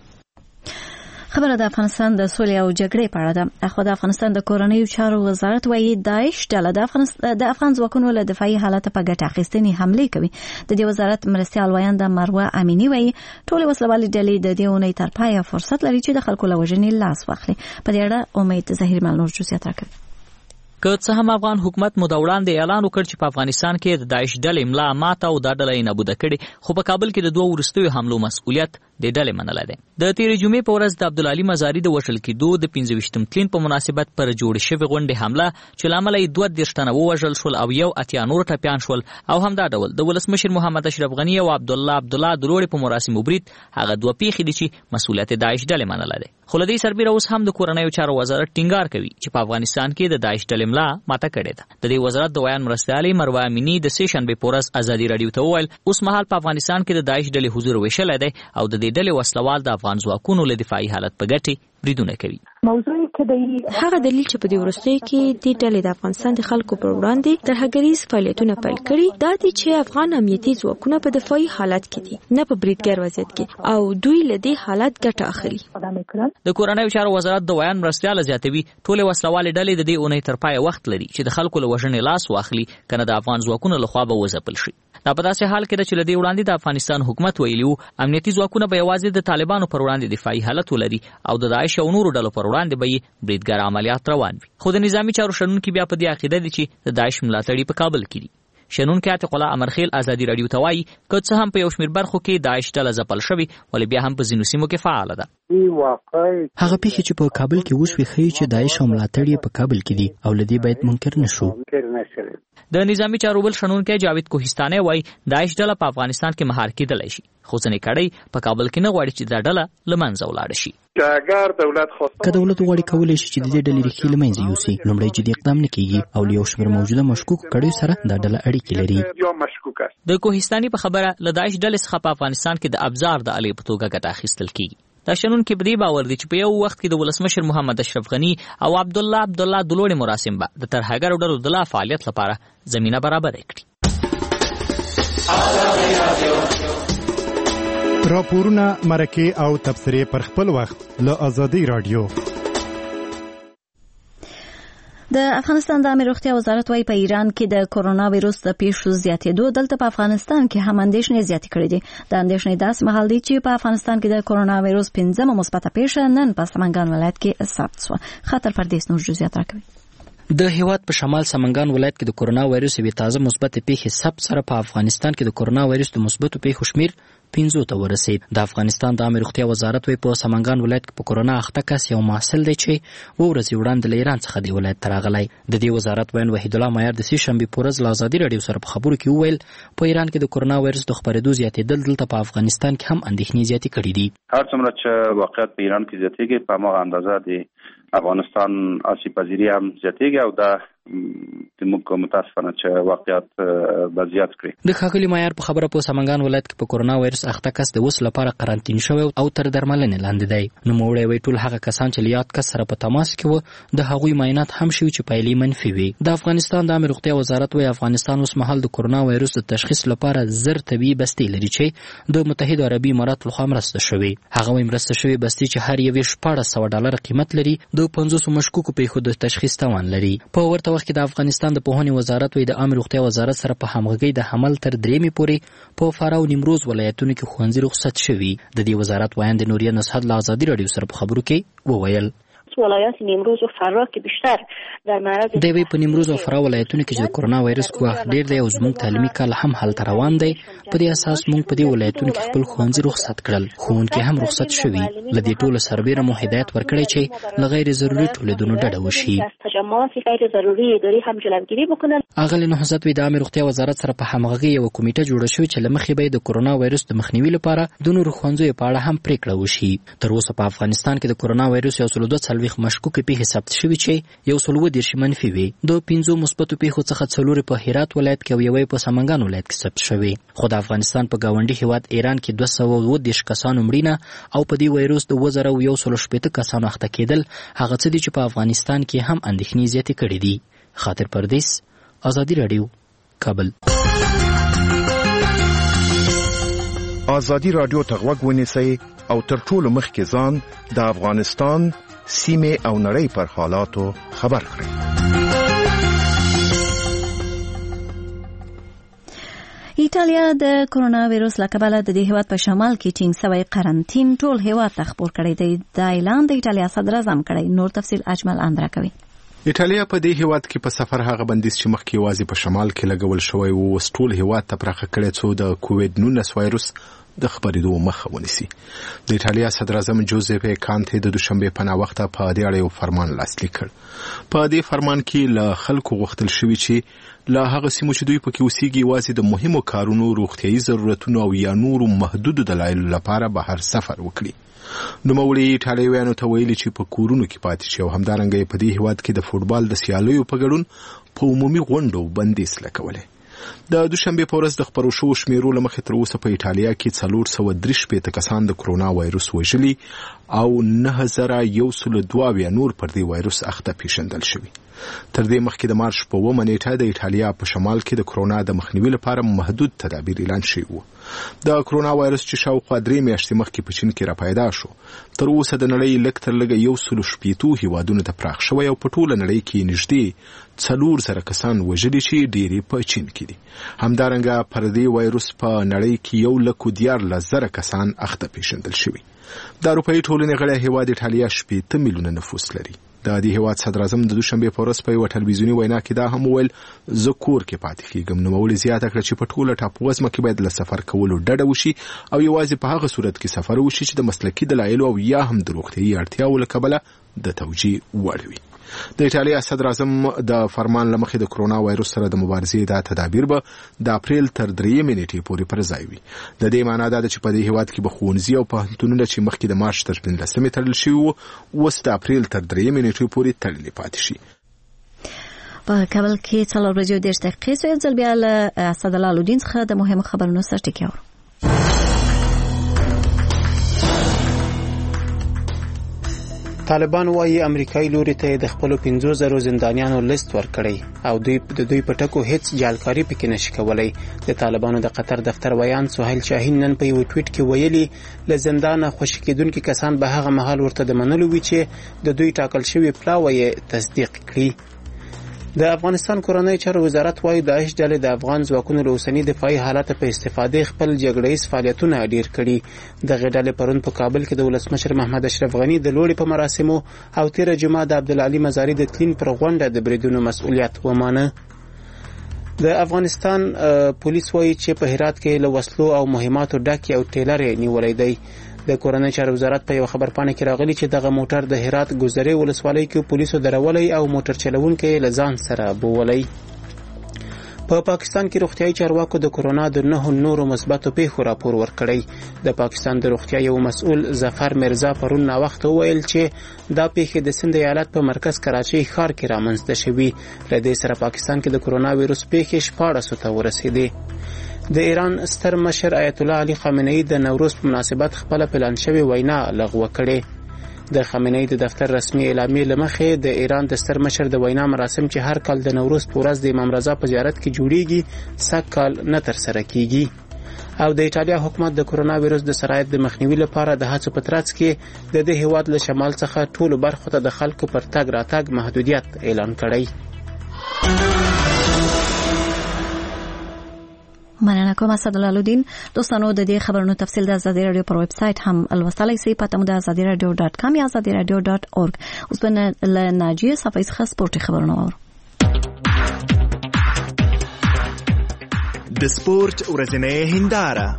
خبره د افغانستان د سولې او جګړې په اړه ده. خو د افغانستان د کورنیو چارو وزارت وایي داعش ډله د افغانستان د افغان ځواکونو له دفاعي حالت په ګټه اخیستنې حملې کوي. د دې وزارت مرستیال وایانده مروه امینی وایي ټول وسلوالې ډلې د دې اونۍ تر پایه فرصت لري چې د خلکو له وژنې لاس واخلي. په دې اړه امید ظاهر مالنور جزئیات راکوي. که څه هم افغان حکومت مو د وړاندې اعلان وکړ چې په افغانستان کې د داعش ډلې ملا ماته او دا ډله یې نابوده کړې خو په کابل کې د دوه وروستیو حملو مسؤلیت د ډلې منلی دی. د تېرې جمعې په ورځ د عبدالعلي مزاري د وژل کېدو د پنځه ویشتم تلین په مناسبت پر جوړې شوې غونډې حمله چې له امله یې دوه دېرش تنه ووژل شول او یو اتیا نور ټپیان شول او همدا ډول د ولسمشر محمد اشرف غني او عبدالله عبدالله د لوړې په مراسمو برید هغه دوه پیښې دي چې مسؤلیت داعش ډلې منلی دی. خو له دې سربیره اوس هم د کورنیو چارو وزارت ټینګار کوي چې په افغانستان کې د داعش ډلې ملا ماته کړې ده. د دې وزارت د ویان مرستیالې مروه امینی د سې شنبې په ورځ ازادي راډیو ته وویل اوس مهال په افغانستان کې د داعش ډلې حضور ویشلی دی او د دې ډلې وسلوال د افغان ځواکونو له دفاعي حالت په ګټې بریدونه کوي. موضوع کې هغه دلیل چې په دې وروستیو کې د ډلې د افغانستان د خلکو پر وړاندې ترهګریز فعالیتونه پیل کړي دا دي چې افغان امنیتي ځواکونه په دفاعي حالت کې دي نه په بریدګر وضعیت کې او دوی له دې حالت ګټه اخلي. د کورنیو چارو وزارت د ویان مرستیال زیاتوي ټول وسلوال ډلې د دې اونۍ تر پای وخت لري چې د خلکو له وژنې لاس واخلي کنه د افغان ځواکونو لخوا به وځپل شي. دا په داسې حال کې ده چې له دې وړاندې د افغانستان حکومت ویلي وو امنیتي ځواکونه به یوازې د طالبانو پر وړاندې دفاعي حالت ولري او د داعش داعش او نورو ډلو پر وړاندې به یې بریدګر عملیات روان وي. خو د نظامی چارو شنونکي بیا په دې عقیده دي چې د داعش ملاتړي په کابل کې دي. شنونکي عتیق الله امرخیل ازادي رادیو ته وایي که څه هم په یو شمېر برخو کې داعش ډله ځپل شوې ولې بیا هم په ځینو سیمو کې فعاله ده. هغه پیښې چې په کابل کې وشوې ښیي چې داعش او ملاتړ یې په کابل کې دي او له دې باید منکر نشو. د نظامی چارو بل شنونکی جاوید کوهستاني وایي داعش ډله په افغانستان کې مهار کېدلی شي خو ځینې کړۍ په کابل کې نه غواړي چې دا ډله له منځه ولاړه شي. که دولت غواړي کولی شي چې د دې ډلې ریښې له منځه یوسي لومړی جدي اقدام نه کېږي او له یو شمېر موجوده مشکوکو کړیو سره دا ډله اړیکې لري. د کوهستاني په خبره له داعش ډلې څخه په افغانستان کې د ابزار د الې په توګه ګټه اخیستل کېږي. دا شنونکي په دې باور دي چې په یو وخت کې د ولسمشر محمد اشرف غني او عبدالله عبدالله د لوړې مراسم به د ترهګرو ډلو د لا فعالیت لپاره زمینه برابره کړي. راپورونه مرکه او تبصرې پر خپل وخت له آزادۍ رادیو. د افغانستان د عامه روغتیا وزارت وايي په ایران کې د کرونا وایرس د پیښو زیاتېدو دلته په افغانستان کې هم اندېښنې زیاتې کړې دي. د اندېښنې داس مهال دی چې په افغانستان کې د کرونا وایرس پنځمه مثبته پیښه نن په سمنګان ولایت کې ثبت شوه. خاطر پردیس نور جزئیات راکوي. د هیواد په شمال سمنګان ولایت کې د کرونا وایرس یوې تازه مثبتې پیښې ثبت سره په افغانستان کې د کرونا وایرس د مثبتو پیښو شمیر پنځو ته ورسید. د افغانستان د عامه روغتیا وزارت وايي په سمنګان ولایت کې په کرونا اخته کس یو محصل دی چې و ورځې وړاندې له ایران څخه دی ولایت ته راغلی. د دې وزارت وایي وحید الله معیار د سې شنبې په ورځ له ازادي رادیو سره په خبرو کې وویل په ایران کې د کرونا وایرس د خپرېدو زیاتېدل دلته په افغانستان کې هم اندېښنې زیاتې کړې دي. هر څومره چې واقعیت په ایران کې زیاتېږي په هماغه اندازه د افغانستان آسیب پذیری هم زیاتېږي او دا موږ متاسفانه چې واقعیت به زیات کړي. د ښاغلي معیار په خبره په سمنګان ولایت کې په کرونا وایرس اخته کس د اوس لپاره قرنطین شوی او تر درملنې لاندې دی. نوموړی وایي ټول هغه کسان چې له یاد کس سره په تماس کې وو د هغوی معاینات هم شوي چې پایلې منفي وي. د افغانستان د عامه روغتیا وزارت وایي افغانستان اوس مهال د کرونا وایرس د تشخیص لپاره زر طبي بستې لري چې د متحده عربي اماراتو لخوا مرسته شوې. هغه وایي مرسته شوې بستې چې هر یوې شپاړس سوه ډالره قیمت لري د پنځوسو مشکوکو پیښو د تشخیص توان لري. په ورته وخت کې د افغانستان د پوهنې وزارت وایي د عامه روغتیا وزارت سره په همغږۍ د حمل تر درېیمې پورې په فراه او نیمروز ولایتونو کې ښوونځي رخصت شوي. د دې وزارت وایند نوریه نصحت له ازادي رادیو سره په خبرو کې وویل ولایت نیمروز و فراه کې بیشتر در معرض دی وی په نیمروز او فراه ولایتونو کې چې د کرونا وایرس ګواښ ډیر دی او زموږ تعلیمي کال هم هلته روان دی. په دې اساس موږ په دې ولایتونو کې خپل ښوونځي رخصت کړل. ښوونکي هم رخصت شوي. له دې ټولو سربیره مو هدایت ورکړی چې له غیر ضروري ټولیدونو ډډه وشي. تجمعات غیر ضروري اداري هم جلوگیری بکنن. اغلی نهضت وی د عامه روغتیا وزارت سره په همغږۍ یو کمیټه جوړه شوې چې له مخې به د کرونا وایرس د مخنیوي لپاره د نورو ښوونځیو په اړه هم پریکړه وشي. تر اوسه په افغانستان کې د کرونا وایرس یو سل دوه څلوېښت مشکوکې پیښې ثبت شوي چې یو سل اووه دېرش منفي وي. د پنځو مثبتو پیښو څخه څلورې په هرات ولایت کې او یوې په سمنګان ولایت کې ثبت شوي. خو د افغانستان په ګاونډي هیواد ایران کې دوه سوه اووه دېرش کسانو مړینه او په دې وایرس د اووه زره یو سل شپېته کسانو اخته کېدل هغه څه دي چې په افغانستان کې هم اندېښنې زیاتې کړې دي. خاطر پردیس ازادي رادیو کابل. ازادي رادیو ته غوږ ونیسئ او تر ټولو مخکې ځان د افغانستان سیمه او نړۍ پر حالاتو خبر کړئ. ایټالیا د کرونا وایرس له کبله د دې هیواد په شمال کې ټینګ شوی قرنطین ټول هیواد ته خپور کړی دی. دا اعلان د ایټالیا صدر اعظم کړی. نور تفصیل اجمل اندرا کوي. ایټالیا په دې هیواد کې په سفر هغه بندیز چې مخکې یوازې په شمال کې لګول شوی و اوس ټول هیواد ته پراخه کړی څو د کووید نولس وایرس د خبرېدو مخه ونیسي. د ایټالیا صدر اعظم جوزیپه کانته د دوشنبه په ناوخته په دې اړه یو فرمان لاسلیک کړ. په دې فرمان کې له خلکو غوښتل شوی چې له هغه سیمو چې دوی پکې اوسېږي یوازې د مهمو کارونو، روغتیایي ضرورتونو او یا نورو محدودو دلایلو لپاره بهر سفر وکړي. نوموړي ایټالویانو ته ویلي چې په کورونو کې پاتې شي او همدارنګه په دې هیواد کې د فوټبال د سیالیو په ګډون په عمومي غونډو بندیز لګولی. د دوشنبه په ورځ د خبرو شوو شمیرو له مخې تر اوسه په ایټالیا کې څلور سوه درې شپېته کسان د کرونا وایرس وژلي او نه زره یو سل دوه اویا نور پر دې وایرس اخته پیژندل شوي. تر دې مخکې د مارچ په اوومه نیټه د ایټالیا په شمال کې د کرونا د مخنیوي لپاره محدود تدابیر اعلان شوي وو. د کرونا وایرس چې شاوخوا درې میاشتې مخکې په چین کې راپیدا شو تر اوسه د نړۍ لږ تر لږه یو سل شپېتو هیوادونو ته پراخ شوی او په ټوله نړۍ کې نږدې څلور زره کسان وژلي چې ډېرې په چین کې دي. همدارنګه پر دې وایرس په نړۍ کې یو لک دیارلس زره کسان اخته پیژندل شوي. د اروپאי ټولنې غړی هیواد ایټالیا شپږ میلیونه نفوس لري. د دې هیواد صدر اعظم د دوشنبه په ورځ په یو ټلویزیونی وینا کې دا هم وویل زه کور کې پاتې کیږم. نوموړي زیاته کړه چې په ټوله ټاپووزمه کې باید له سفر کولو ډډه وشي او یوازې په هغه صورت کې سفر وشي چې د مسلکي دلایلو او یا هم د روغتیايي اړتیاو له کبله د توجیه وړ وي. د ایټالیا صدر اعظم د فرمان لمخې د کرونا وایروس سره د مبارزې د تدابیر به د اپریل تر درېیمې نیټې پورې پر ځای وي. د دې معنی دا ده چې په دې هیواد کې به ښوونځي او پوهنتونونه چې مخکې د مارچ تر پنځلسمې تړل شوي وو اوس د اپریل تر درېیمې نیټې پورې تړلي پاتې شي. په کابل کې څلور بجې او دېرش دقیقې سو یو ځل بیا له اسدالله الدین څخه د مهمو خبرونو سرټکی اورو. طالبان وايي امریکایي لوري ته د خپل پنځو زرو زندانیانو لیست ورکړی او دوی د دوی په ټکو هیڅ جالکاری پکې نشي کولای. د طالبانو د قطر دفتر ویان سهیل شاهین نن په یو ټویټ کې ویلي له زندانه خوشی کېدونکو کسان به هغه مهال ورته د منلو وی چې د دوی ټاکل شوی پلاوی تصدیق کړي. د افغانستان کورنۍ چارو وزارت وايي داعش ډلې د افغان ځواکونو له اوسني دفاعي حالت په استفادې خپل جګړهیز فعالیتونه ډیر کړي. د غډلې پرون په کابل کې د ولسمشر محمد اشرف غنی د لوړې په مراسمو او تیر جمعه د عبدالعلی مزاری د تلین پر غونډه د بریدونو مسؤلیت ومانه. د افغانستان پولیس وايي چې په هرات کې له وسلو او مهماتو ډک یو ټیلر نیولای دی. د کورنۍ چارو وزارت په یو خبر پاڼه کې راغلی چې دغه موټر د هرات ګذرې ولسوالۍ کې پولیسو درولې او موټر چلوونکي له ځان سره بوولې. په پاکستان کې روغتیايي چارواکو د کرونا د نه نورو مثبتو پیښو راپور ورکړی. د پاکستان د روغتیا یو مسؤل ظفر مرزا پرون نا وخت ویل چې دا پیښې د سند ایالت په مرکز کراچۍ ښار کې رامنځته شوې. له دې سره پاکستان کې د کرونا وایروس پیښې شپاړس ته ورسېدې. د ایران ستر مشر آیت الله علي خامنه‌ای د نوروز په مناسبت خپل پلان شوی وینا لغوه کړې. د خامنه‌ای د دفتر رسمي اعلامیې لمخې د ایران د ستر مشر د وینا مراسم چې هر کال د نوروز په ورځ د امام رضا په زیارت کې جوړیږي سږ نه تر سره کیږي. او د ایټالیا حکومت د کرونا وایروس د سرایت د مخنیوي لپاره د هڅو په ترڅ کې د دې هیواد له شمال څخه ټولو برخو ته د خلکو پر تګ راتګ محدودیت اعلان کړی. مننه کوم اسدالله الدین. دوستانو د دې خبرونو تفصیل د ازادي رادیو پر ویب سټ هم الوصلای سي پته مو د ازادي رادیو ډاټ کام یا ازادي رادیو ډاټ اورګ. اوس بن له ناجیه صفای څخه سپورتي خبرونه اورو. د سپورت ورځنۍ هنداره.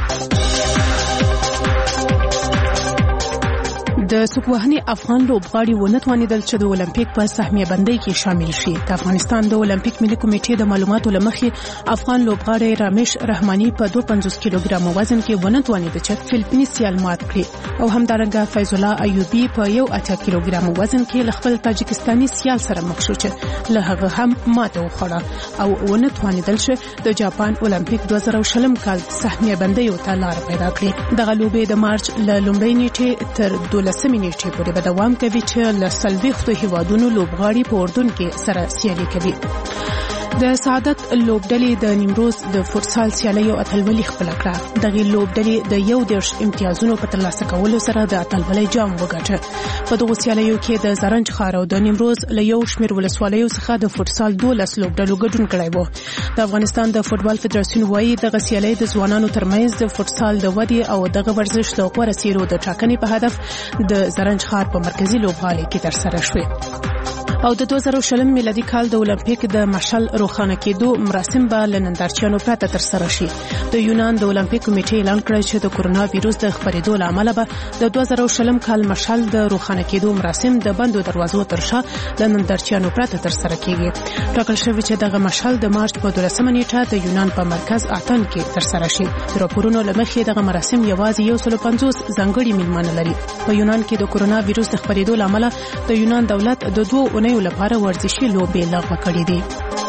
د سوکوهني افغان لوبغاړي ونه توانیدل چې د اولمپیک په سهمیه بندۍ کې شامل شي. د افغانستان د اولمپیک ملي کمیټې د معلوماتو لمخې افغان لوبغاړی رمیش رحماني په دوه پنځوس کیلوګرام وزن کې ونه توانید چې فلپیني سیال مات کړي او همدارنګه فیض الله ایوبي په یو اتیا کیلوګرام وزن کې له خپل تاجکستاني سیال سره مخ شو چې له هغه هم ماته وخوړه او ونه توانیدل چې د جاپان اولمپیک دوه زره شلم کال سهمیه بندۍ ته لار پیدا کړي. دغه لوبې د مارچ له لومړۍ نیټې تر دولسمې نیټې پورې به دوام کوي چې له څلوېښتو هیوادونو لوبغاړي په اردن کې سره سیالي کوي. د سعادت لوبډلې د نیمروز د فوتسال سیالیو اتلولي خپل کړه. دغه لوبډلې د یو دیرش امتیازونو په ترلاسه کولو سره د اتلولۍ جام وګټه. په دغه سیالیو کې د زرنج ښار او د نیمروز له یو شمېر ولسوالیو څخه د فوتسال دولس لوبډلو ګډون کړی و. د افغانستان د فوتبال فدراسیون وايي دغه سیالۍ د ځوانانو ترمنځ د فوتسال د ودې او دغه ورزش د غوره څیرو د ټاکنې په هدف د زرنج ښار په مرکزی لوبغالي کې ترسره شوه. او د دوه زره شلم میلادي کال د اولمپیک د مشعل روښانه کېدو مراسم به له نندارچیانو پرته ترسره شي. د یونان د اولمپیک کمیټې اعلان کړی چې د کرونا وایروس د خپرېدو له امله به د دوه زره شلم کال مشعل د روښانه کېدو مراسم د بندو دروازو تر شا له نندارچیانو پرته ترسره کیږي. ټاکل شوی چې دغه مشعل د مارچ په دولسمه نیټه د یونان په مرکز آتن کې ترسره شي. د راپورونو له مخې دغه مراسم یوازې یو سل پنځوس ځانګړي میلمانه لري. په یونان کې د کرونا وایروس د خپرېدو له امله د یونان دولت د دوه اونۍ لپاره ورزشي لوبې لغوه کړې دي.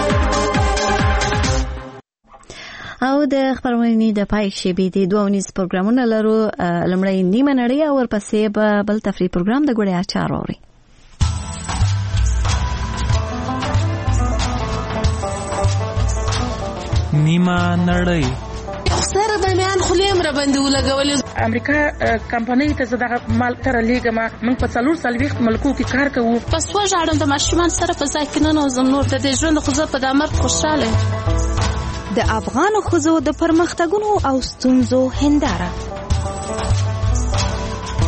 او د خبرونې د پای شیبې د دوه ونیز پروګرامونه لرو. لمړی نیمه نړۍ او ورپسې به بل تفریح پروګرام د ګوړې اچار اوري. نیمه نړۍ سره به میان خلیم را باندې ولګولې. امریکا کمپنۍ ته زداغه مال تر لیګه ما من په څلور سلويخت ملکو کې کار کوو. پس و ژړم د ماشومان سره په ځای کې نه نوزم نور د دې ژوند خو زه په دامر خوشاله. د افغان خزو د پرمختګونو او ستونزو هنداره.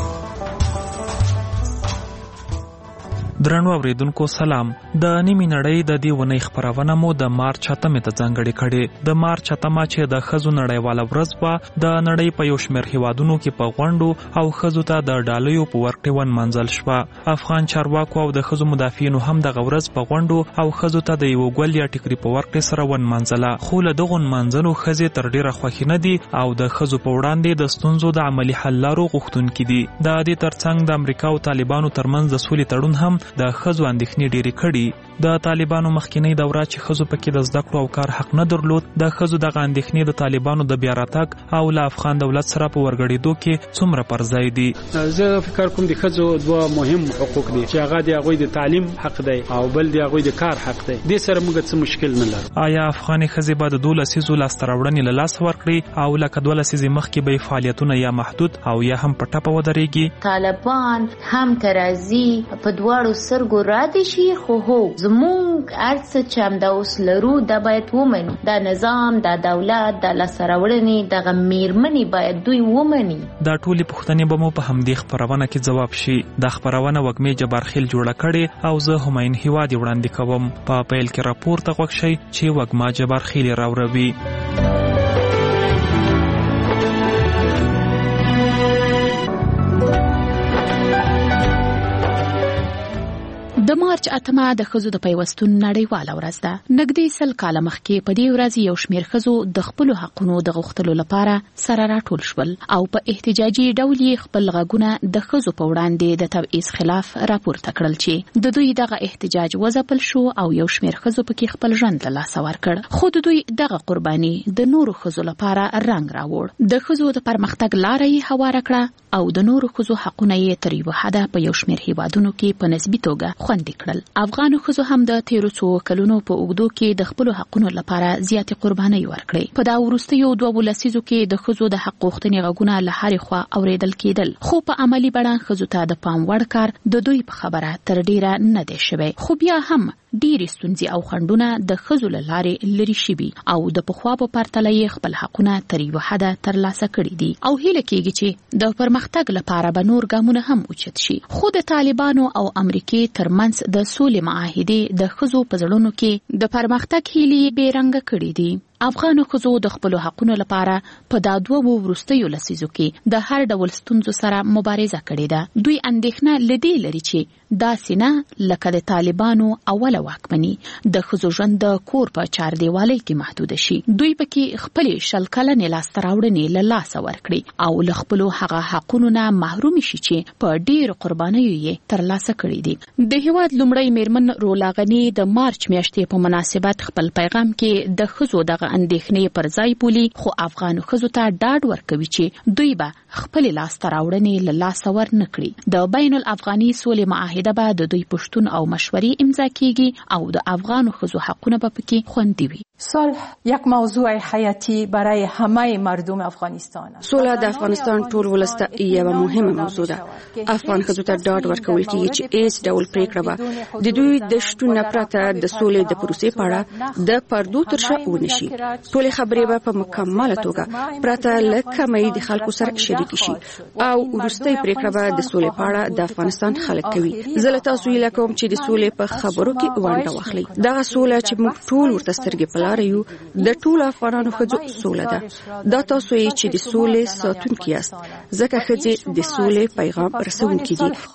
درنو اوریدونکو سلام. د نیمې نړۍ د دې ونې خبرونه مو د مارچ اتمه ته ځانګړې کړې. د مارچ اتمه چې د ښځو نړیواله ورځ وه، د نړۍ په یو شمېر هیوادونو کې په غونډو او ښځو ته د ډالیو په ورکړې ونمانځل شوه. افغان چارواکو او د ښځو مدافعینو هم دغه ورځ په غونډو او ښځو ته د یو ګل یا ټیکري په ورکړې سره ونمانځله. خو له دغو نمانځلو ښځې تر ډېره خوښې نه دي او د ښځو په وړاندې د ستونزو د عملي حل لارو غوښتونکي دي. د دې ترڅنګ د امریکا او طالبانو ترمنځ د سولې تړون هم د ښځو اندېښنې ډېرې کړي. د طالبانو مخکینی دوره چې ښځو پکې د زده کړو او کار حق نه درلود، د ښځو دغه اندېښنې د طالبانو د بیا راتګ او له افغان دولت سره په ورګړېدو کې څومره پر ځای دي. زه فکر کوم د ښځو دوه مهم حقوق دي چې هغه د هغوی د تعلیم حق دی او بل د هغوی د کار حق دی. دې سره موږ څه مشکل نه لرو. آیا افغاني ښځې به د دوه لسیزو لاسته راوړنې له لاسه ورکړي او لکه دوه لسیزې مخکې به فعالیتونه یا محدود او یا هم په ټپه ودرېږي؟ طالبان هم که راځي په دواړو سترګو رادې شي، خو هو زمونږ ارڅ چې همدا اوس لرو دا باید ومنو. دا نظام، دا دولت، دا لاسته راوړنې، دغه میرمنې باید دوی ومني. دا ټولې پوښتنې به مو په همدې خپرونه کې ځواب شي. دا خپرونه وږمې جبارخیل جوړه کړې او زه همایون هیوادي وړاندې کوم. په پیل کې راپورته غوږ شئ چې وږمه جبارخیل راوروي. د مارچ اتمه د ښځو د پیوستون نړیواله ورځ ده. نږدې سل کاله مخکې په دې ورځ یو شمېر ښځو د خپلو حقونو د غوښتلو لپاره سره راټول شول او په احتجاجي ډول یې خپل غږونه د ښځو په وړاندې د تبعیض خلاف راپورته کړل چې د دوی دغه احتجاج وځپل شو او یو شمېر ښځو پکې خپل ژوند له لاسه ورکړ. خو د دوی دغه قرباني د نورو ښځو لپاره رنګ راوړ. د ښځو د پرمختګ لاره یې هواره کړه او د نورو ښځو حقونه یې تر یوه حده په یو شمېر هیوادونو کې په نسبي توګه خوندي کړل. افغانو ښځو هم د تیرو څو کلونو په اوږدو کې د خپلو حقونو لپاره زیاتې قربانۍ ورکړې. په دا وروستیو دوه لسیزو کې د ښځو د حق غوښتنې غږونه له هرې خوا اورېدل کېدل، خو په عملي بڼه ښځو ته د پام وړ کار د دوی په خبره تر ډېره نه دی شوی. خو بیا هم ډېرې ستونزې او خنډونه د ښځو له لارې لرې شوي او د پخوا په پرتله یې خپل حقونه تر یوه حده ترلاسه کړي دي او هیله کېږي چې د پرمختګ لپاره به نور ګامونه هم اوچت شي. خو د طالبانو او امریکې ترمنځ د سولې معاهدې د ښځو په زړونو کې د پرمختګ هیلې بې رنګه کړي دي. افغانو ښځو د خپلو حقونو لپاره په دا دوه وروستیو لسیزو کې د هر ډول ستونزو سره مبارزه کړې ده. دوی اندېښنه له دې لري چې داسې نه لکه د طالبانو اوله واکمني د ښځو ژوند د کور په چاردیوالۍ کې محدوده شي. دوی پکې خپلې شل کلنې لاسته راوړنې له لاسه ورکړي او له خپلو هغه حقونو نه محروم شي چې په ډېرو قربانیو یې ترلاسه کړي دي. د هیواد لومړی میرمن رولا غني د مارچ میاشتې په مناسبت خپل پیغام کې د ښځو دغه اندېښنې پر ځای بولي، خو افغانو ښځو ته ډاډ ورکوي چې دوی به خپلې لاسته راوړنې له لاسه ور نه کړي. د بین الافغاني سولې معاهده به د دوی پشتون او مشورې امضا کیږي او د افغانو ښځو حقونه به پکې خوندي وي. صلح یک موضوع حیاتی برای همه مردم افغانستان است. صلح د افغانستان ټول ولس ته یوه مهمه موضوع ده. افغان ښځو ته ډاډ ورکول کیږي چې هیڅ ډول پریکړه به د دوی د شتون نه پرته د سولې د پروسې په اړه د پردو تر شا ونه شي. ټولې خبرې به په مکمله توګه پرته له کمۍ د خلکو سره شریک شي او وروستۍ پریکړه به د سولې په اړه د افغانستان خلک کوي. زه له تاسو هیله کوم چې د سولې په خبرو کې ونډه واخلئ. دغه سوله چې موږ ټول ورته سترګې په لاره یو د ټولو افغانانو ښځو سوله ده. دا تاسو یې چې د سولې ساتونکي یاست، ځکه ښځې د سولې پیغام رسونکي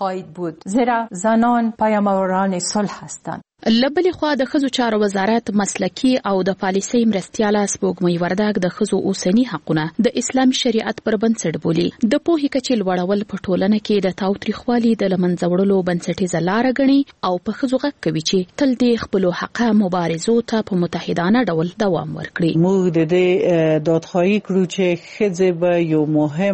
دي. زیرا زنان پیامبران صلح هستند. لبلې خوا د ښځو چارو وزارت مسلکي او د پالیسۍ مرستیاله سپوږمۍ وردګ د ښځو اوسني حقونه د اسلامي شریعت پر بنسټ بولي. د پوهې کچې لوړول په ټولنه کې د تاوتریخوالي د له منځه وړلو بنسټیزه لاره ګڼي او په ښځو غږ کوي چې تل د خپلو حقه مبارزو ته په متحدانه ډول دوام ورکړي. موږ د دې دادخواهي کړو چې ښځې به یو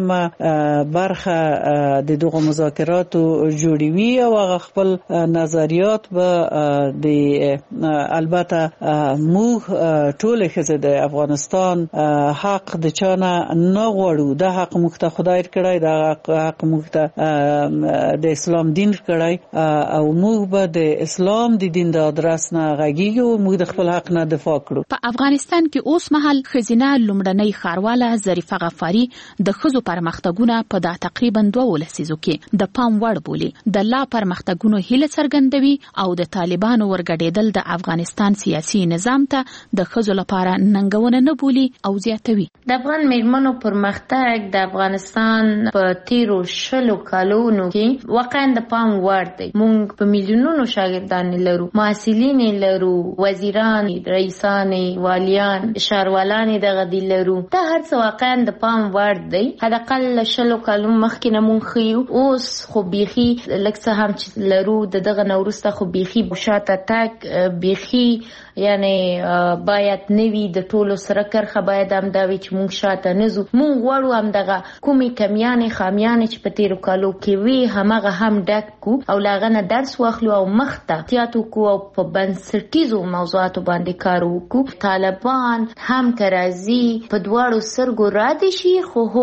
مهمه برخه د دغو مذاکراتو جوړوي او هغه خپل نظریات به د البته موږ ټول ښځې د افغانستان حق د چانه نه غواړو. دا حق موږ ته خدای کړی، دا حق موږ ته د اسلام دین کړی او موږ به د اسلام د دین د ادرس نه غږیږو، موږ د خپل حق نه دفاع کړو. په افغانستان کې اوس مهال ښځینه لومړنۍ ښارواله ظریفه غفاري د ښځو پرمختګونه په دا تقریبا دوه لسیزو کې د پام وړ بولي. د لا پرمختګونو هیله څرګندوي او د طالبانو ورګډېدل د افغانستان سیاسي نظام ته د ښځو لپاره ننګونه نه بولي او زیاتوي. د افغان میرمنو پرمختګ د افغانستان په تیرو شلو کالونو کې واقعا د پام وړ دی. موږ په میلیونونو شاګردان لرو، محصلین لرو، وزیران، رئیسان، والیان، ښاروالان دغه دی لرو. دا هر څه واقعا د پام وړ دی. حداقل شلو کالونو مخکې نه مونږ خو اوس خو بیخي لږ څه هم چې لرو د دغه نه وروسته خو بیخي شاته تګ بیخي یعنی باید نوي د ټولو سره کرخه باید هم دا وي چې مونږ شاته نه ځو. مونږ غواړو همدغه کومې کمیانې خامیانې چې په تېرو کالو کې وي همغه هم ډک کړو او له هغه نه درس واخلو او مخته احتیاط وکړو او په بنسټیزو موضوعاتو باندې کار وکړو. طالبان هم که راځي په دواړو سترګو رادې شي، خو هو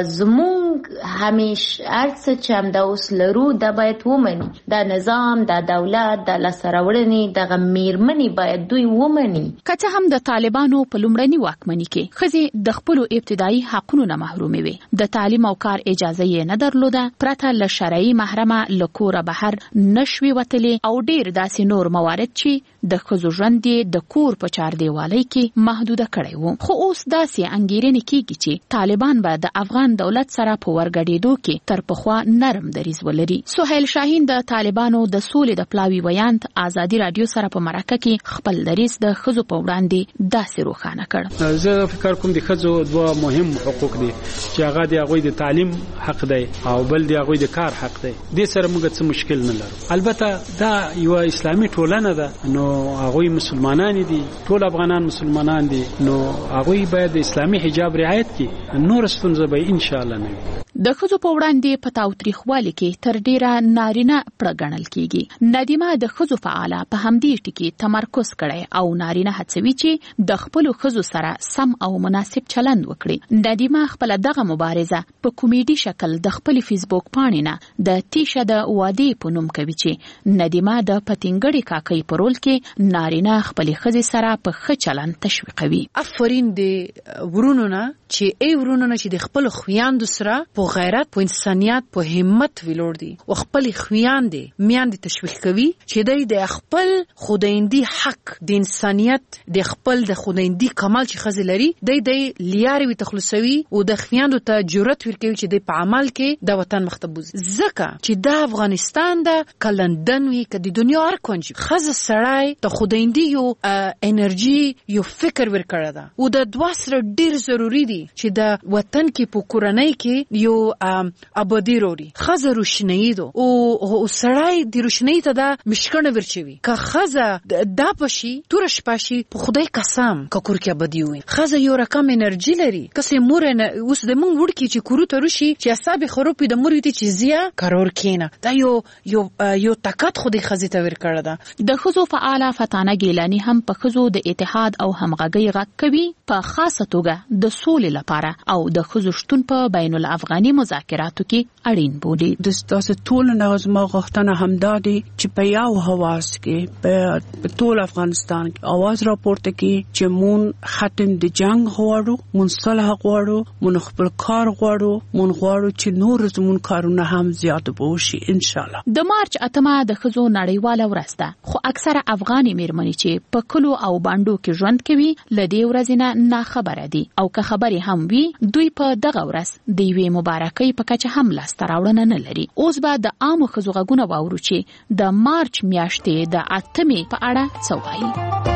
زمونږ همیشه هر څه چې همدا اوس لرو دا باید ومني. دا نظام، دا دولت، دا لاسته راوړنې دغه میرمنې باید دوی ومني. که څه هم د طالبانو په لومړني واکمنۍ کې ښځې د خپلو ابتدایي حقونو نه محرومې وې، د تعلیم او کار اجازه یې نه درلوده، پرته له شرعي محرمه له کوره بهر نشوي وتلې او ډېر داسې نور موارد چې د ښځو ژوند یې د کور په چاردیوالۍ کې محدوده کړی و. خو اوس داسې انګیرنې کېږي چې طالبان به د افغان دولت سره په ورګډېدو کې تر پخوا نرم دریځ ولري. سهیل شاهین د طالبانو د سولې د پلاوي ویاند ازادي رادیو سره په مرکه کې خپل دریځ د ښځو په وړاندې داسې روښانه کړ. زه فکر کوم د ښځو دوه مهم حقوق دي چې هغه د هغوی د تعلیم حق دی او بل د هغوی د کار حق دی. دې سره موږ څه مشکل نه لرو. البته دا یو اسلامي ټولنه ده، نو هغوی مسلمانان دي، ټول افغانان مسلمانان دي، نو هغوی باید د اسلامي حجاب رعایت کړي. نور ستونزه به ان شاء الله نه وي. د ښځو په وړاندې په تاوتریخوالي کې تر ډیره نارینه پړه ګڼل کیږي. ندیمه د ښځو فعاله په همدې ټکي تمرکز کړي او نارینه هڅوي چې د خپلو ښځو سره سم او مناسب چلند وکړي. ندیمه خپل دغه مبارزه په کومیډي شکل د خپل فیسبوک پاڼې نه د تیشه د وادي په نوم کوي چې ندیمه د پتنګړي کاکۍ په رول کې نارینه خپل ښځې سره په ښه چلند تشویقوي. افرین د ورونو نه چې ای ورونو نه چې د خپل خویاندو سره په غیرت، په انسانیت، په همت ویلوړ دي او خپل خویاندې میاندې تشویق کوي چې د خپل خدایندي حق د انسانیت د خپل د خدایندي کمال چې خزي لري د دې لیاري وي تخلصوي او د خویاندو ته جرأت ورکوي چې د په عمل کې د وطن مختبوز زکه چې د افغانستان د کلندن وی ک د دنیا هر کونج خزه سړی د خدایندي یو انرژي یو فکر ورکړه ده او د دوه سره ډیر ضروری دي چې د وطن کې په کورنۍ کې یو ابدي وروړي. خزه روشنايي دو او سړی د روشنايي ته د مشکنه ورچوي. که خزه د پشي تورش پاشي په خدای قسم که کور کې ابدي وي. خزه یو رقم انرژي لري. کسه مور نه اوس د مونږ وړ کې چې کورو ته روشي چې اعصاب خروپي د مور وي چې زیه قرار کینه. دا یو یو یو طاقت خدای خزه ته ورکړه ده. د خزو فعاله فتانه ګیلانی هم په خزو د اتحاد او همغږي غږ کوي په خاصه توګه د سولې لپاره او د خزو شتون په بین الافغاني مذاکراتو کې اړین بولي. د تاسو ټول نظم غوښتنه همدادي چې په یو حواس کې په ټول افغانستان کې आवाज راپورته کې چې مون ختم د جنگ غواړو، مون صلح غواړو، مون خپل کار غواړو، مون غواړو چې نور زمون کارونه هم زیات وشي ان شاء الله. د مارچ اتمه د خزو نړیواله ورځ ده، خو اکثره افغاني میرمنې چې په کلو او باندو کې ژوند کوي لدې ورځې نه ناخبره دي او که خبرې هم وي دوی په دغه ورځ د یوې مبارکۍ په کچه هم لاسته راوړنه نه لري. اوس به د عامو ښځو غږونه واورو چې د مارچ میاشتې د اتمې په اړه څه وایي.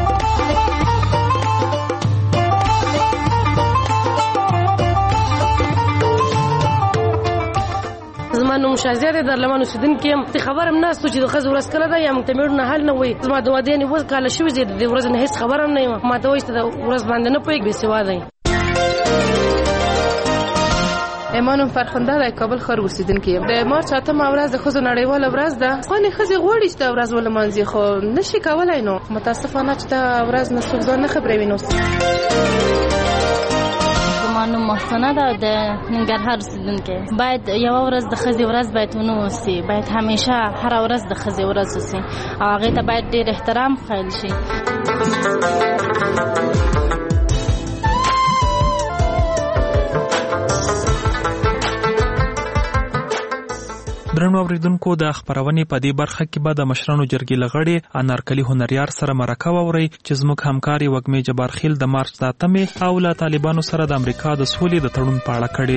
زما نوم شازیه در لمن اوسیدونکي یم. ته خبرم نه ستو چې د ښځو ورځ کله ده یا موږ ته مېړونه حل نه وایي. زما د واده یعنې اوس کاله شوي دي، د ورځې نه هېڅ خبر هم نه یم. ما ته وایي چې د ورځ باندې نه پوهېږي، بې سواده یم. ایمانم فرخنده د کابل ښار اوسیدونکې یم. د مارچ اتمه ورځ د ښځو نړیواله ورځ ده. ځینې ښځې غواړي چې دا ورځ ولمانځي خو نشي کولی، نو متاسفانه چې دا ورځ نه څوک ځان نه خبروي. نو زما نوم محسنه ده، د ننګرهار اوسیدونکې. باید یوه ورځ د ښځې ورځ باید ونه اوسي، باید همیشه هره ورځ د ښځې ورځ اوسي او هغې ته باید ډېر احترام ښیل شي. درنو اوریدونکو، د خبرونې په دې برخه کې به د مشرانو جرګې لغړي انارکلي هنریار سره مرکه واوري چې زموږ همکاري وګمې جبارخیل د مارچ د اتمې او له طالبانو سره د امریکا د سولې د تړون په اړه کړي.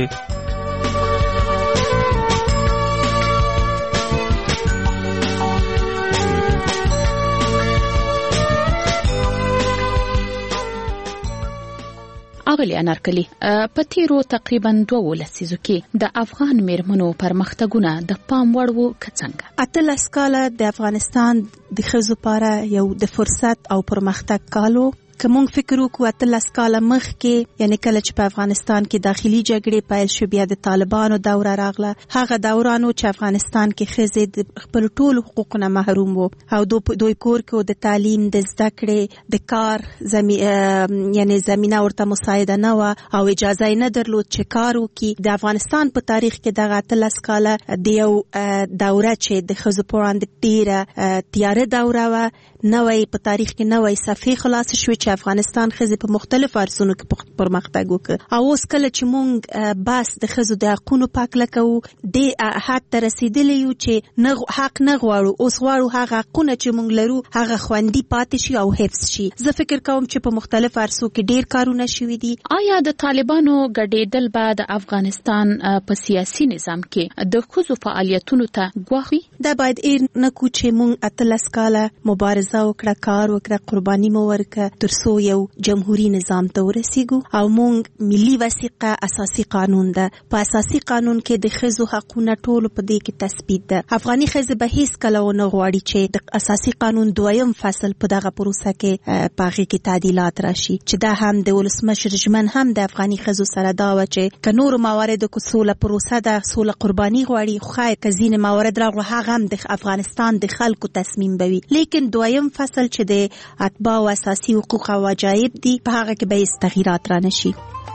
اغلی انارکلی، په تیرو تقریبا دوه لسیزو کې د افغان میرمنو پرمختګونه د پام وړ وو که څنګه؟ اتلس کاله د افغانستان د ښځو لپاره یو د فرصت او پرمختګ کالو. که مونږ فکر وکړو اتلس کاله مخکې، یعنی کله چې په افغانستان کې داخلي جګړې پیل شو، بیا د طالبانو دوره راغله، هغه دورانو چې افغانستان کې ښځې د خپل ټولو حقوقو نه محروم وو او دوی کور کې د تعلیم، د زده کړې، د کار زمي یعنی زمینه ورته مساعده نه وه او اجازه یې نه درلود چې کار وکړي. د افغانستان په تاریخ کې دغه اتلس کاله د یو دوره چې د ښځو په وړاندې ډېره تیاره دوره وه، نوی په تاریخ کې نوی صفحې خلاص شوې چې افغانستان ښځې په مختلفو عرصونو کې پرمختګ وکړ. او اوس کله چې مونږ بس د ښځو د حقونو په هکله کوو، دې حد ته رسېدلی یو چې حق نه غواړو، اوس غواړو هغه حقونه چې مونږ لرو هغه خوندي پاتې شي او حفظ شي. زه فکر کوم چې په مختلفو عرصو کې ډېر کارونه شوي دي. آیا د طالبانو ګډېدل به د افغانستان په سیاسي نظام کې د ښځو فعالیتونو ته ګواښ وي؟ دا باید ایر نه کړو چې مونږ اتلس کاله مبارزه وکړه، کار وکړه، قرباني مو ورکړه تر څو یو جمهوریت نظام ته ورسیږو. او مونږ ملي وثیقه اساسي قانون ده، په اساسي قانون کې د ښځو حقونه ټولو په دې کې تثبیت ده. افغاني ښځې به هیڅ کله ونه غواړي چې د اساسي قانون دویم فصل په دغه پروسه کې په هغې کې تعدیلات راشي، چې دا هم د ولسمشر ژمن هم د افغاني ښځو سره دا وه چې که نورو مواردو کې سوله پروسه ده، سوله قرباني غواړي، خو ښایي که ځینې موارد راغلو هغه هم د افغانستان د خلکو تصمیم به وي. لیکن دویم فصل چې د اتباع او اساسي حقوق او عجایب دي، په هغه کې به هیڅ تغییرات را نشي.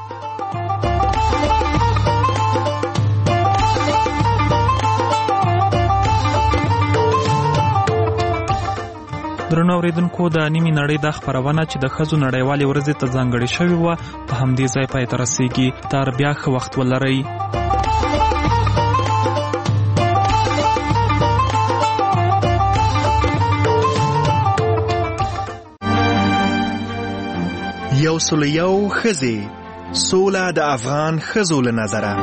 درنو اوریدونکو، د نیمې نړۍ د خبرونه چې د ښځو نړیوالې ورځې ته ځانګړې شوې وه په همدې ځای پای ته رسیږي. تر بیا ښه وخت ولرئ. یو سل یو ښځې، سوله د افغان ښځو له نظره.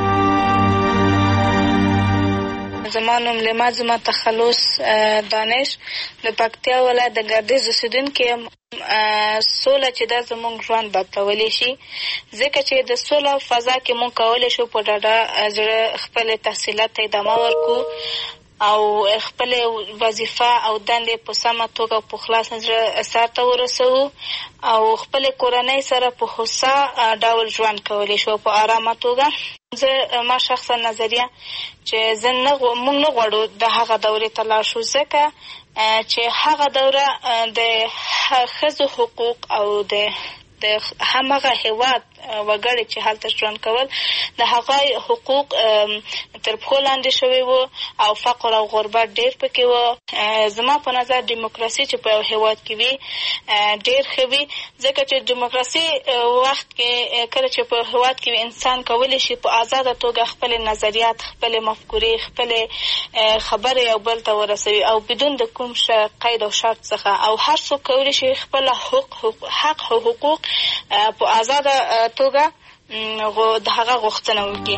زما نوم لما زما تخلص دانش، د پکتیا ولایت د ګردیز اوسیدونکې یم. سوله چې دا زموږ ژوند بدلولی شي، ځکه چې د سوله فضا کې مونږ کولی شو په ډاډه زړه خپل تحصیلات ته ادامه ورکړو او خپل وظیفه او دندې په سمه توګه په خلاص نظر سرته ورسوو او خپل کورنۍ سره په هوسا ډول ژوند کولی شو په آرامه توګه. زه ما شخصا نظریه چې زه نه مونږ نه غواړو د هغه دورې ته لاړ شو، ځکه چې هغه دوره د ښځو حقوق او د د همغه هیواد وګړي چې هلته ژوند کول د هغه حقوق تر پښو لاندې شوي وو او فقر او غربت ډېر پکې وو. زما په نظر دیموکراسي چې په یو هیواد کې وي ډېر ښه وي، ځکه چې دیموکراسي وخت کې کله چې په هیواد کې انسان کولی شي په آزاده توګه خپل نظریات، خپل مفکورې، خپل خبرې یو بل ته ورسوي او بدون د کوم قید او شرط څخه، او هر څوک کولی شي خپل حق حق حقوق په آزاده توګه د هغه غوښتنه وکړي.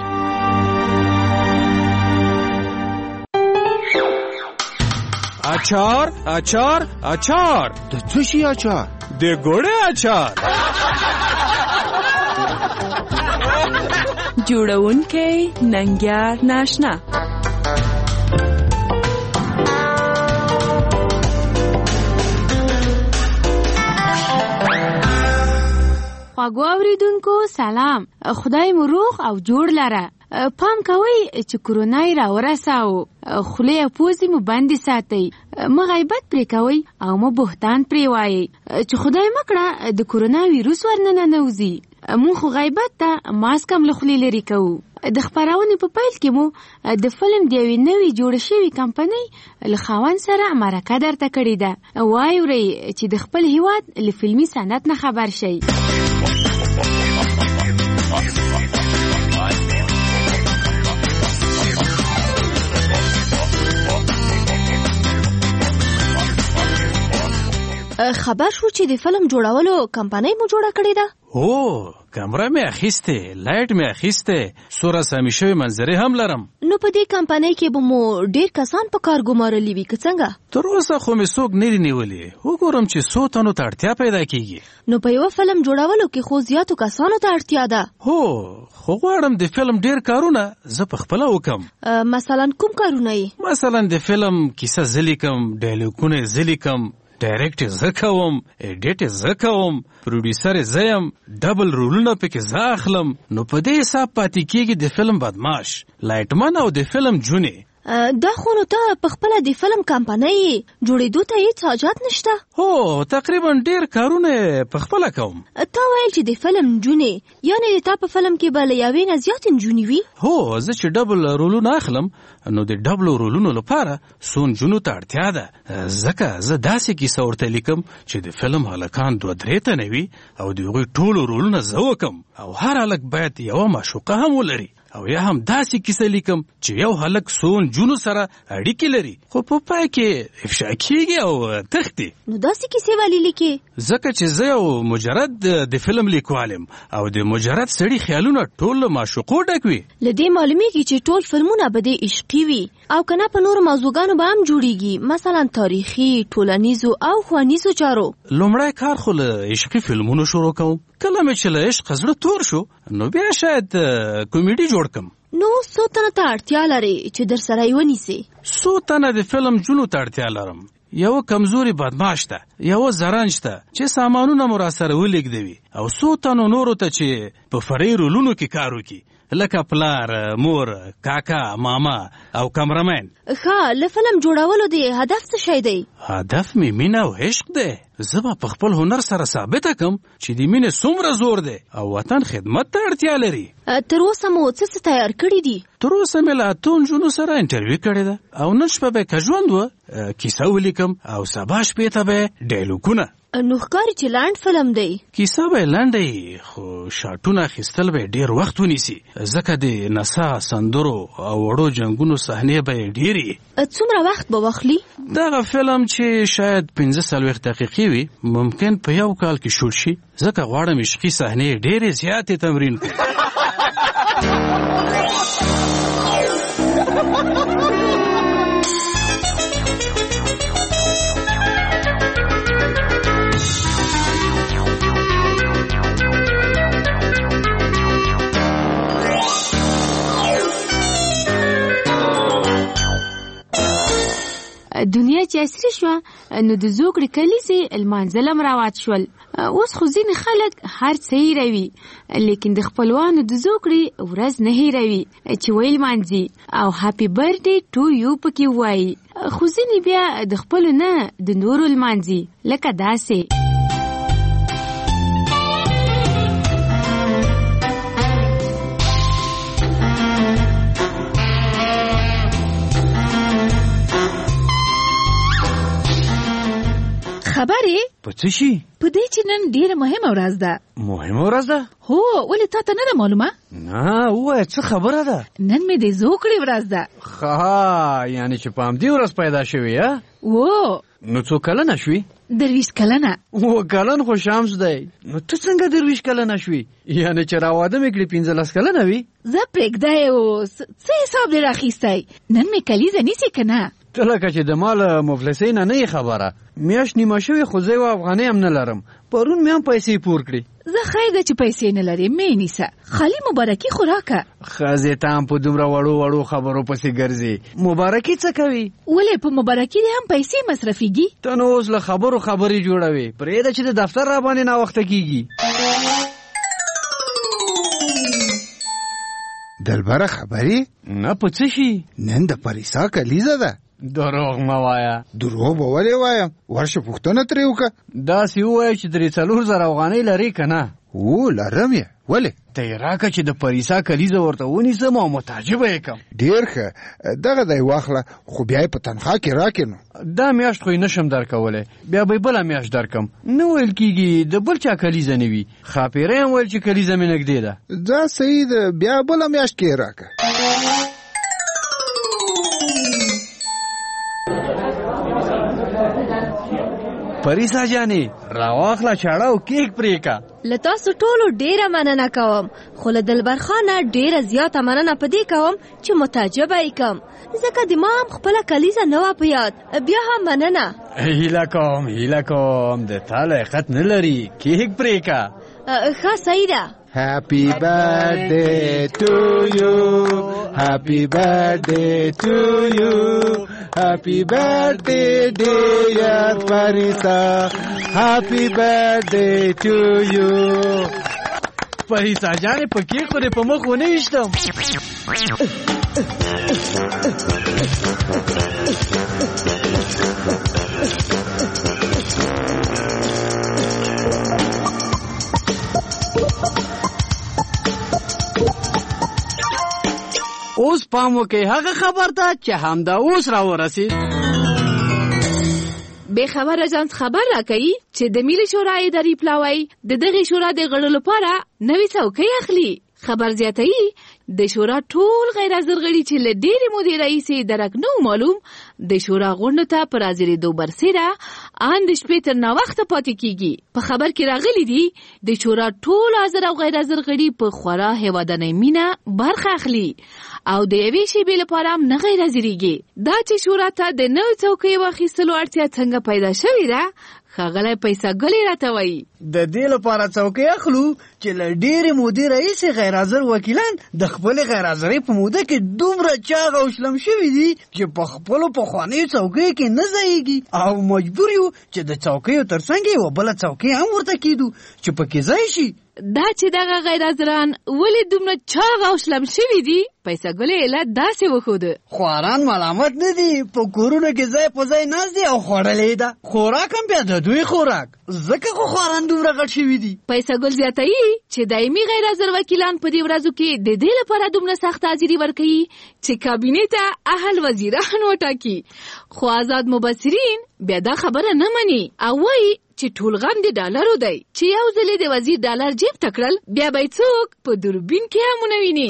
اچار اچار اچار د څه شي اچار؟ د ګوړې اچار. جوړونکی ننګیار ناشنا. خواږو اوریدونکو سلام، خدای مو روغ او جوړ لره. پام کوئ چې کورونا یې راورساو، خولې او پوزې مو بندې ساتئ، مه غیبت پرې کوئ او مه بهتان پرې وایئ چې خدای مکړه د کورونا ویروس ورننه نوځي. مونږ خو غیبت ته ماسک هم له خولې لرې کوو. د خپرونې په پیل کې مو د فلم د یوې نوې جوړه شوې کمپنۍ له خاوند سره مرکه درته کړې ده. واورئ چې د خپل هیواد له فلمي صنعت نه خبر شئ. خبر شو چې د فلم جوړولو کمپنۍ مو جوړه کړې ده؟ هو، کمره مې اخیسته، لایټ مې اخیسته، سوره سامي شوی منظرې هم لرم. نو په دې کمپنۍ کې به مو ډیر کسان په کار ګمارلي وي که څنګه؟ تر اوسه خو مې څوک نه دي نیولي، وګورم چې څو تنو ته اړتیا پیدا کیږي. نو په یو فلم جوړولو کې خو زیاتو کسانو ته اړتیا ده. هو، خو غواړم د فلم ډیر کارونه زه په خپله وکم. مثلا کوم کارونه یې؟ مثلا د فلم کیسه زه لیکم، ډایلوګونه زه لیکم، ډایرکټ زه کوم، ایډیټ زه کوم، پروډیوسر زه یم، ډبل رولونه پکې زه اخلم. نو په دې حساب پاتې کېږي د فلم بدماش، لایټمن او د فلم جونې. دا خو نو ته په خپله د فلم کمپنۍ جوړېدو ته هېڅ حاجت نشته؟ هو، تقریبا ډېر کارونه په خپله کوم. تا ویل چې د فلم نجونې، یعنې د تا په فلم کې به له یوې نه زیاتې نجونې وي؟ هو، زه چې ډبل رولونه اخلم نو د ډبلو رولونو لپاره څو نجونو ته اړتیا ده. ځکه زه داسې کیسه ورته لیکم چې د فلم هلکان دوه درې تنه وي او د هغوی ټولو رولونه زه وکم، او هر هلک باید یوه معشوقه هم ولري. او یا هم داسې کیسه لیکم چې یو هلک څو نجونو سره اړیکې لري خو په پای کې افشا کېږي او تښتي. نو داسې کیسې ولې لیکې؟ ځکه چې زه یو مجرد د فلم لیکوال یم او د مجرد سړي خیالونه ټول له معشوقو ډک وي. له دې معلومیږي چې ټول فلمونه به د عشقي وي او که نه په نورو موضوعګانو به هم جوړیږي، مثلا تاریخي، ټولنیزو او ښوونیزو چارو. لومړی کار خو له عشقي فلمونو شروع کوم. کله مې چې له عشق زړه تور شو نو بیا شاید کمیډي جوړ کم. نو څو تنه ته اړتیا لري چې در سره یې ونیسي؟ څو تنه د فلم جونو ته اړتیا لرم. یو کمزوري بدماش ته، یو زرنج ته چې سامانونه مو راسره ولېږدوي، او څو تنو نورو ته چې په فرعي رولونو کې کار وکړي، لکه پلار، مور، کاکا، ماما او کمرمین. ښه، له فلم جوړولو د هدف څه شی دی؟ هدف مې مینه او عشق دی. زه به په خپل هنر سره ثابته کم چې د مینې څومره زور دی او وطن خدمت ته اړتیا لري. تر اوسه مو څه څه تیار کړي دي؟ تر اوسه مې له اتو نجونو سره انټرویو کړې ده او نن شپه به که ژوند وه کیسه ولیکم او سبا شپې ته به ډایلوګونه. نو ښکاري چې لنډ فلم دی. کیسه به لنډه وي خو شاټونه اخیستل به ډېر وخت ونیسي، ځکه د نڅا، سندرو او وړو جنګونو صحنې به یې ډېرې. څومره وخت به واخلي؟ دغه فلم چې شاید پنځه څلوېښت دقیقې وي ممکن په یو کال کې شوټ شي، ځکه غواړم عشقي صحنې ډېرې زیاتې تمرین کړم. دنیا چې عصري شوه نو د زوکړې کلیزې لمانځل هم رواج شول. اوس خو ځینې خلک هر څه هېروي، لیکن د خپلوانو د زوکړې ورځ نه هېروي چې ویې لمانځي او هاپي برډې ټو یو پکې وایي. خو ځینې بیا د خپلو نه د نورو لمانځي، لکه داسې. خبرې په څه شي؟ په دې چې نن ډیره مهمه ورځ ده. مهمه ورځ ده؟ هو، ولې تا ته نه ده معلومه؟ نه، ووایه څه خبره ده؟ نن مې د زوکړې ورځ ده. ښه، یعنې چې په همدې ورځ پیدا شوې یا؟ و نو څو کلنه شوې؟ درویشت کلنه. اوه کلن خو شمس دی. نو ته څنګه درویشت کلنه شوې؟ یعنې چې راواده مې کړې پنځلس کلنه وي؟ زه پرېږده یې اوس، څه حساب دې راخیستی؟ نن مې کلیزه نیسې که نه؟ ته لکه چې د ما له مفلسۍ نه نه یې خبره. میاشت نیمه شوې خو زه یوه افغانۍ هم نه لرم. پرون مې هم پیسې پور کړې. زه خیر ده چې پیسې نه لرې، مې نیسه، خالي مبارکي خو راکه. ښځې ته هم په دومره وړو وړو خبرو پسې ګرځې. مبارکي څه کوي؟ ولې په مبارکي دې هم پیسې مصرفېږي؟ ته نو اوس له خبرو خبرې جوړوې، پرېږده چې د دفتر راباندې ناوخته کېږي. دلبره خبرې نه په څه شي؟ نن د پریسا کلیزه ده. دروغ مه وایه. دروغ به ولې وایم؟ ورشه پوښتنه ترې وکړه. داسې ووایه چې درې څلور زره افغانۍ لرې که نه؟ او لرم یې. ولې؟ ته یې راکړه چې د پریسا کلیزه ورته ونیسم او متعجبه یې کړم. ډېر ښه، دغه دی واخله، خو بیا یې په تنخوا کې راکړې نو. دا میاشت خو یې نشم درکولی، بیا به یې بله میاشت درکم. نه ویل کېږي د بل چا کلیزه نه وي. ښاپیری هم ویل چې کلیزه مې نږدې ده. دا صحیح ده، بیا بله میاشت کې یې راکړه. پریسا جانې راواخله چاړه او کیک پرې کا. له تاسو ټولو ډیره مننه کوم، خو له دلبر خانه ډیره زیاته مننه په دې کوم چې متعجبه یې کم، ځکه د ما هم خپله کلیزه نه وه په یاد. بیا هم مننه. هیله کوم هیله کوم د تا لیاقت نه لري، کیک پرې کا. ښه صحیح ده. Happy birthday to you, happy birthday to you, happy birthday dear Parisa, happy birthday to you. Parisa جانې په کیک خو دې په مخ ونه ویشتم. اوس پام وکړئ هغه خبر ته چې همدا اوس راورسېد. بې خبره جانس خبر راکوي چې د ملي شورا اداري پلاوی د دغې شورا د غړو لپاره نوې څوکۍ اخلي. خبر زیاتوي د شورا ټول غیر حاضر غړي چې له ډېرې مودې راهیسې درک نه معلوم د شورا غونډو ته په راځېدو برسېره ان د شپې تر ناوخته پاتې کیږي. په خبر کې راغلي دي د شورا ټول حاضر او غیر حاضر غړي په خورا هیوادنۍ مینه برخه اخلي او د یوې شېبې لپاره هم نه غیر حاضرېږي. دا چې شورا ته د نوې څوکیو اخیستلو اړتیا څنګه پیدا شوې ده ښاغلی پیسه ګلې راته وایي. د دې لپاره څوکۍ اخلو چې له ډېرې مودې راهیسې غیر حاضر وکیلان د خپلې غیر حاضرۍ په موده کې دومره چاغ او شلم شوي دي چې په خپلو پخوانیو څوکیو کې نه ځایږي او مجبور یو چې د څوکیو تر څنګ یوه بله څوکۍ هم ورته کېدو چې پکې ځای شي. دا چې دغه غیر حاضران ولې دومره چاغ او شلم شوي دي پیسه ګلې علت داسې وښوده. خواران ملامت نه دي، په کورونو کې ځای په ځای ناست دي او خوړلې ده. خوراک هم بیا د دوی خوراک، ځکه خو خواران دومره غټ شوي دي. پیسه ګل زیاتوي چې دایمي غیر حاضر وکیلان په دې ورځو کې د دې لپاره دومره سخت حاضري ورکوي چې کابینې ته اهل وزیران وټاکي. خو آزاد مبصرین بیا دا خبره نه مني او وایي چې ټول غم د ډالرو دی، چې یو ځلې د وزیر ډالر جیب ته کړل بیا به یې څوک په دوربین کې هم ونه ویني.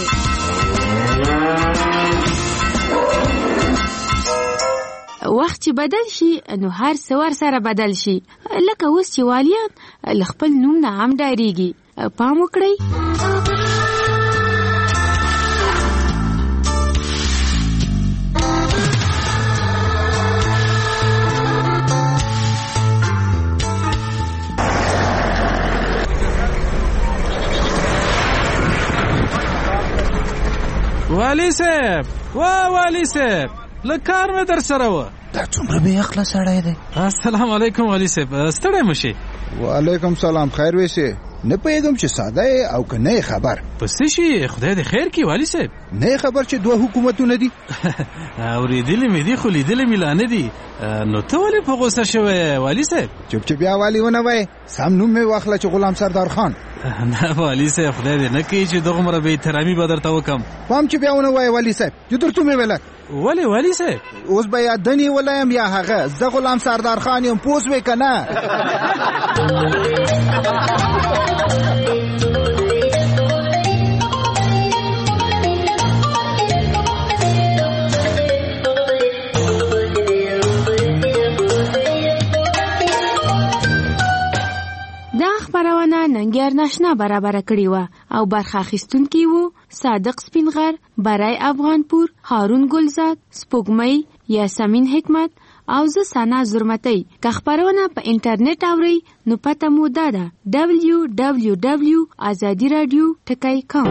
وخت چې بدل شي نو هر څه ورسره بدل شي، لکه اوس چې والیان له خپل نوم نه هم ډارېږي. پام وکړئ. والی صاحب، وا والی صاحب، لکار مې در سره و. دا څومره بې عقله سړی دی. السلام علیکم والی صاحب، ستړی مه شي. وعلیکم سلام، خیر ویسې. نه پوهېږم چې ساده یې او که نه خبر. په څه شي؟ خدای دې خیر کړي والی صاحب. نه خبر چې دوه حکومتونه دي. اورېدلې مې دي خو لیدلې مې لا نه دي. نو ته ولې په غوسه شوی والی صاحب؟ چوپ چې بیا والي ونه وایې، سم نوم مې واخله چې غلام سردار خان. نه والی صاحب خدای دې نه کوي چې دغومره بې احترامي به درته وکړم. پام چې بیا ونه وایې والی صاحب، چې درته مې ویله. ولې والی صاحب؟ اوس به یا دنې ولایم یا هغه، زه غلام سردار خان یم، پوه شوې که نه؟ خبرونه ننګیار ناشنا برابر کړی و او برخه اخیستونکي وو صادق سپینغر، برای افغانپور، هارون ګلزاد، سپوږمۍ، یاسمین حکمت او زه سنا زرمتی. که خبرونه په انټرنیټ اورئ نو پته مو دا ده دبلیو دبلیو دبلیو ازادي رادیو ټکی کام.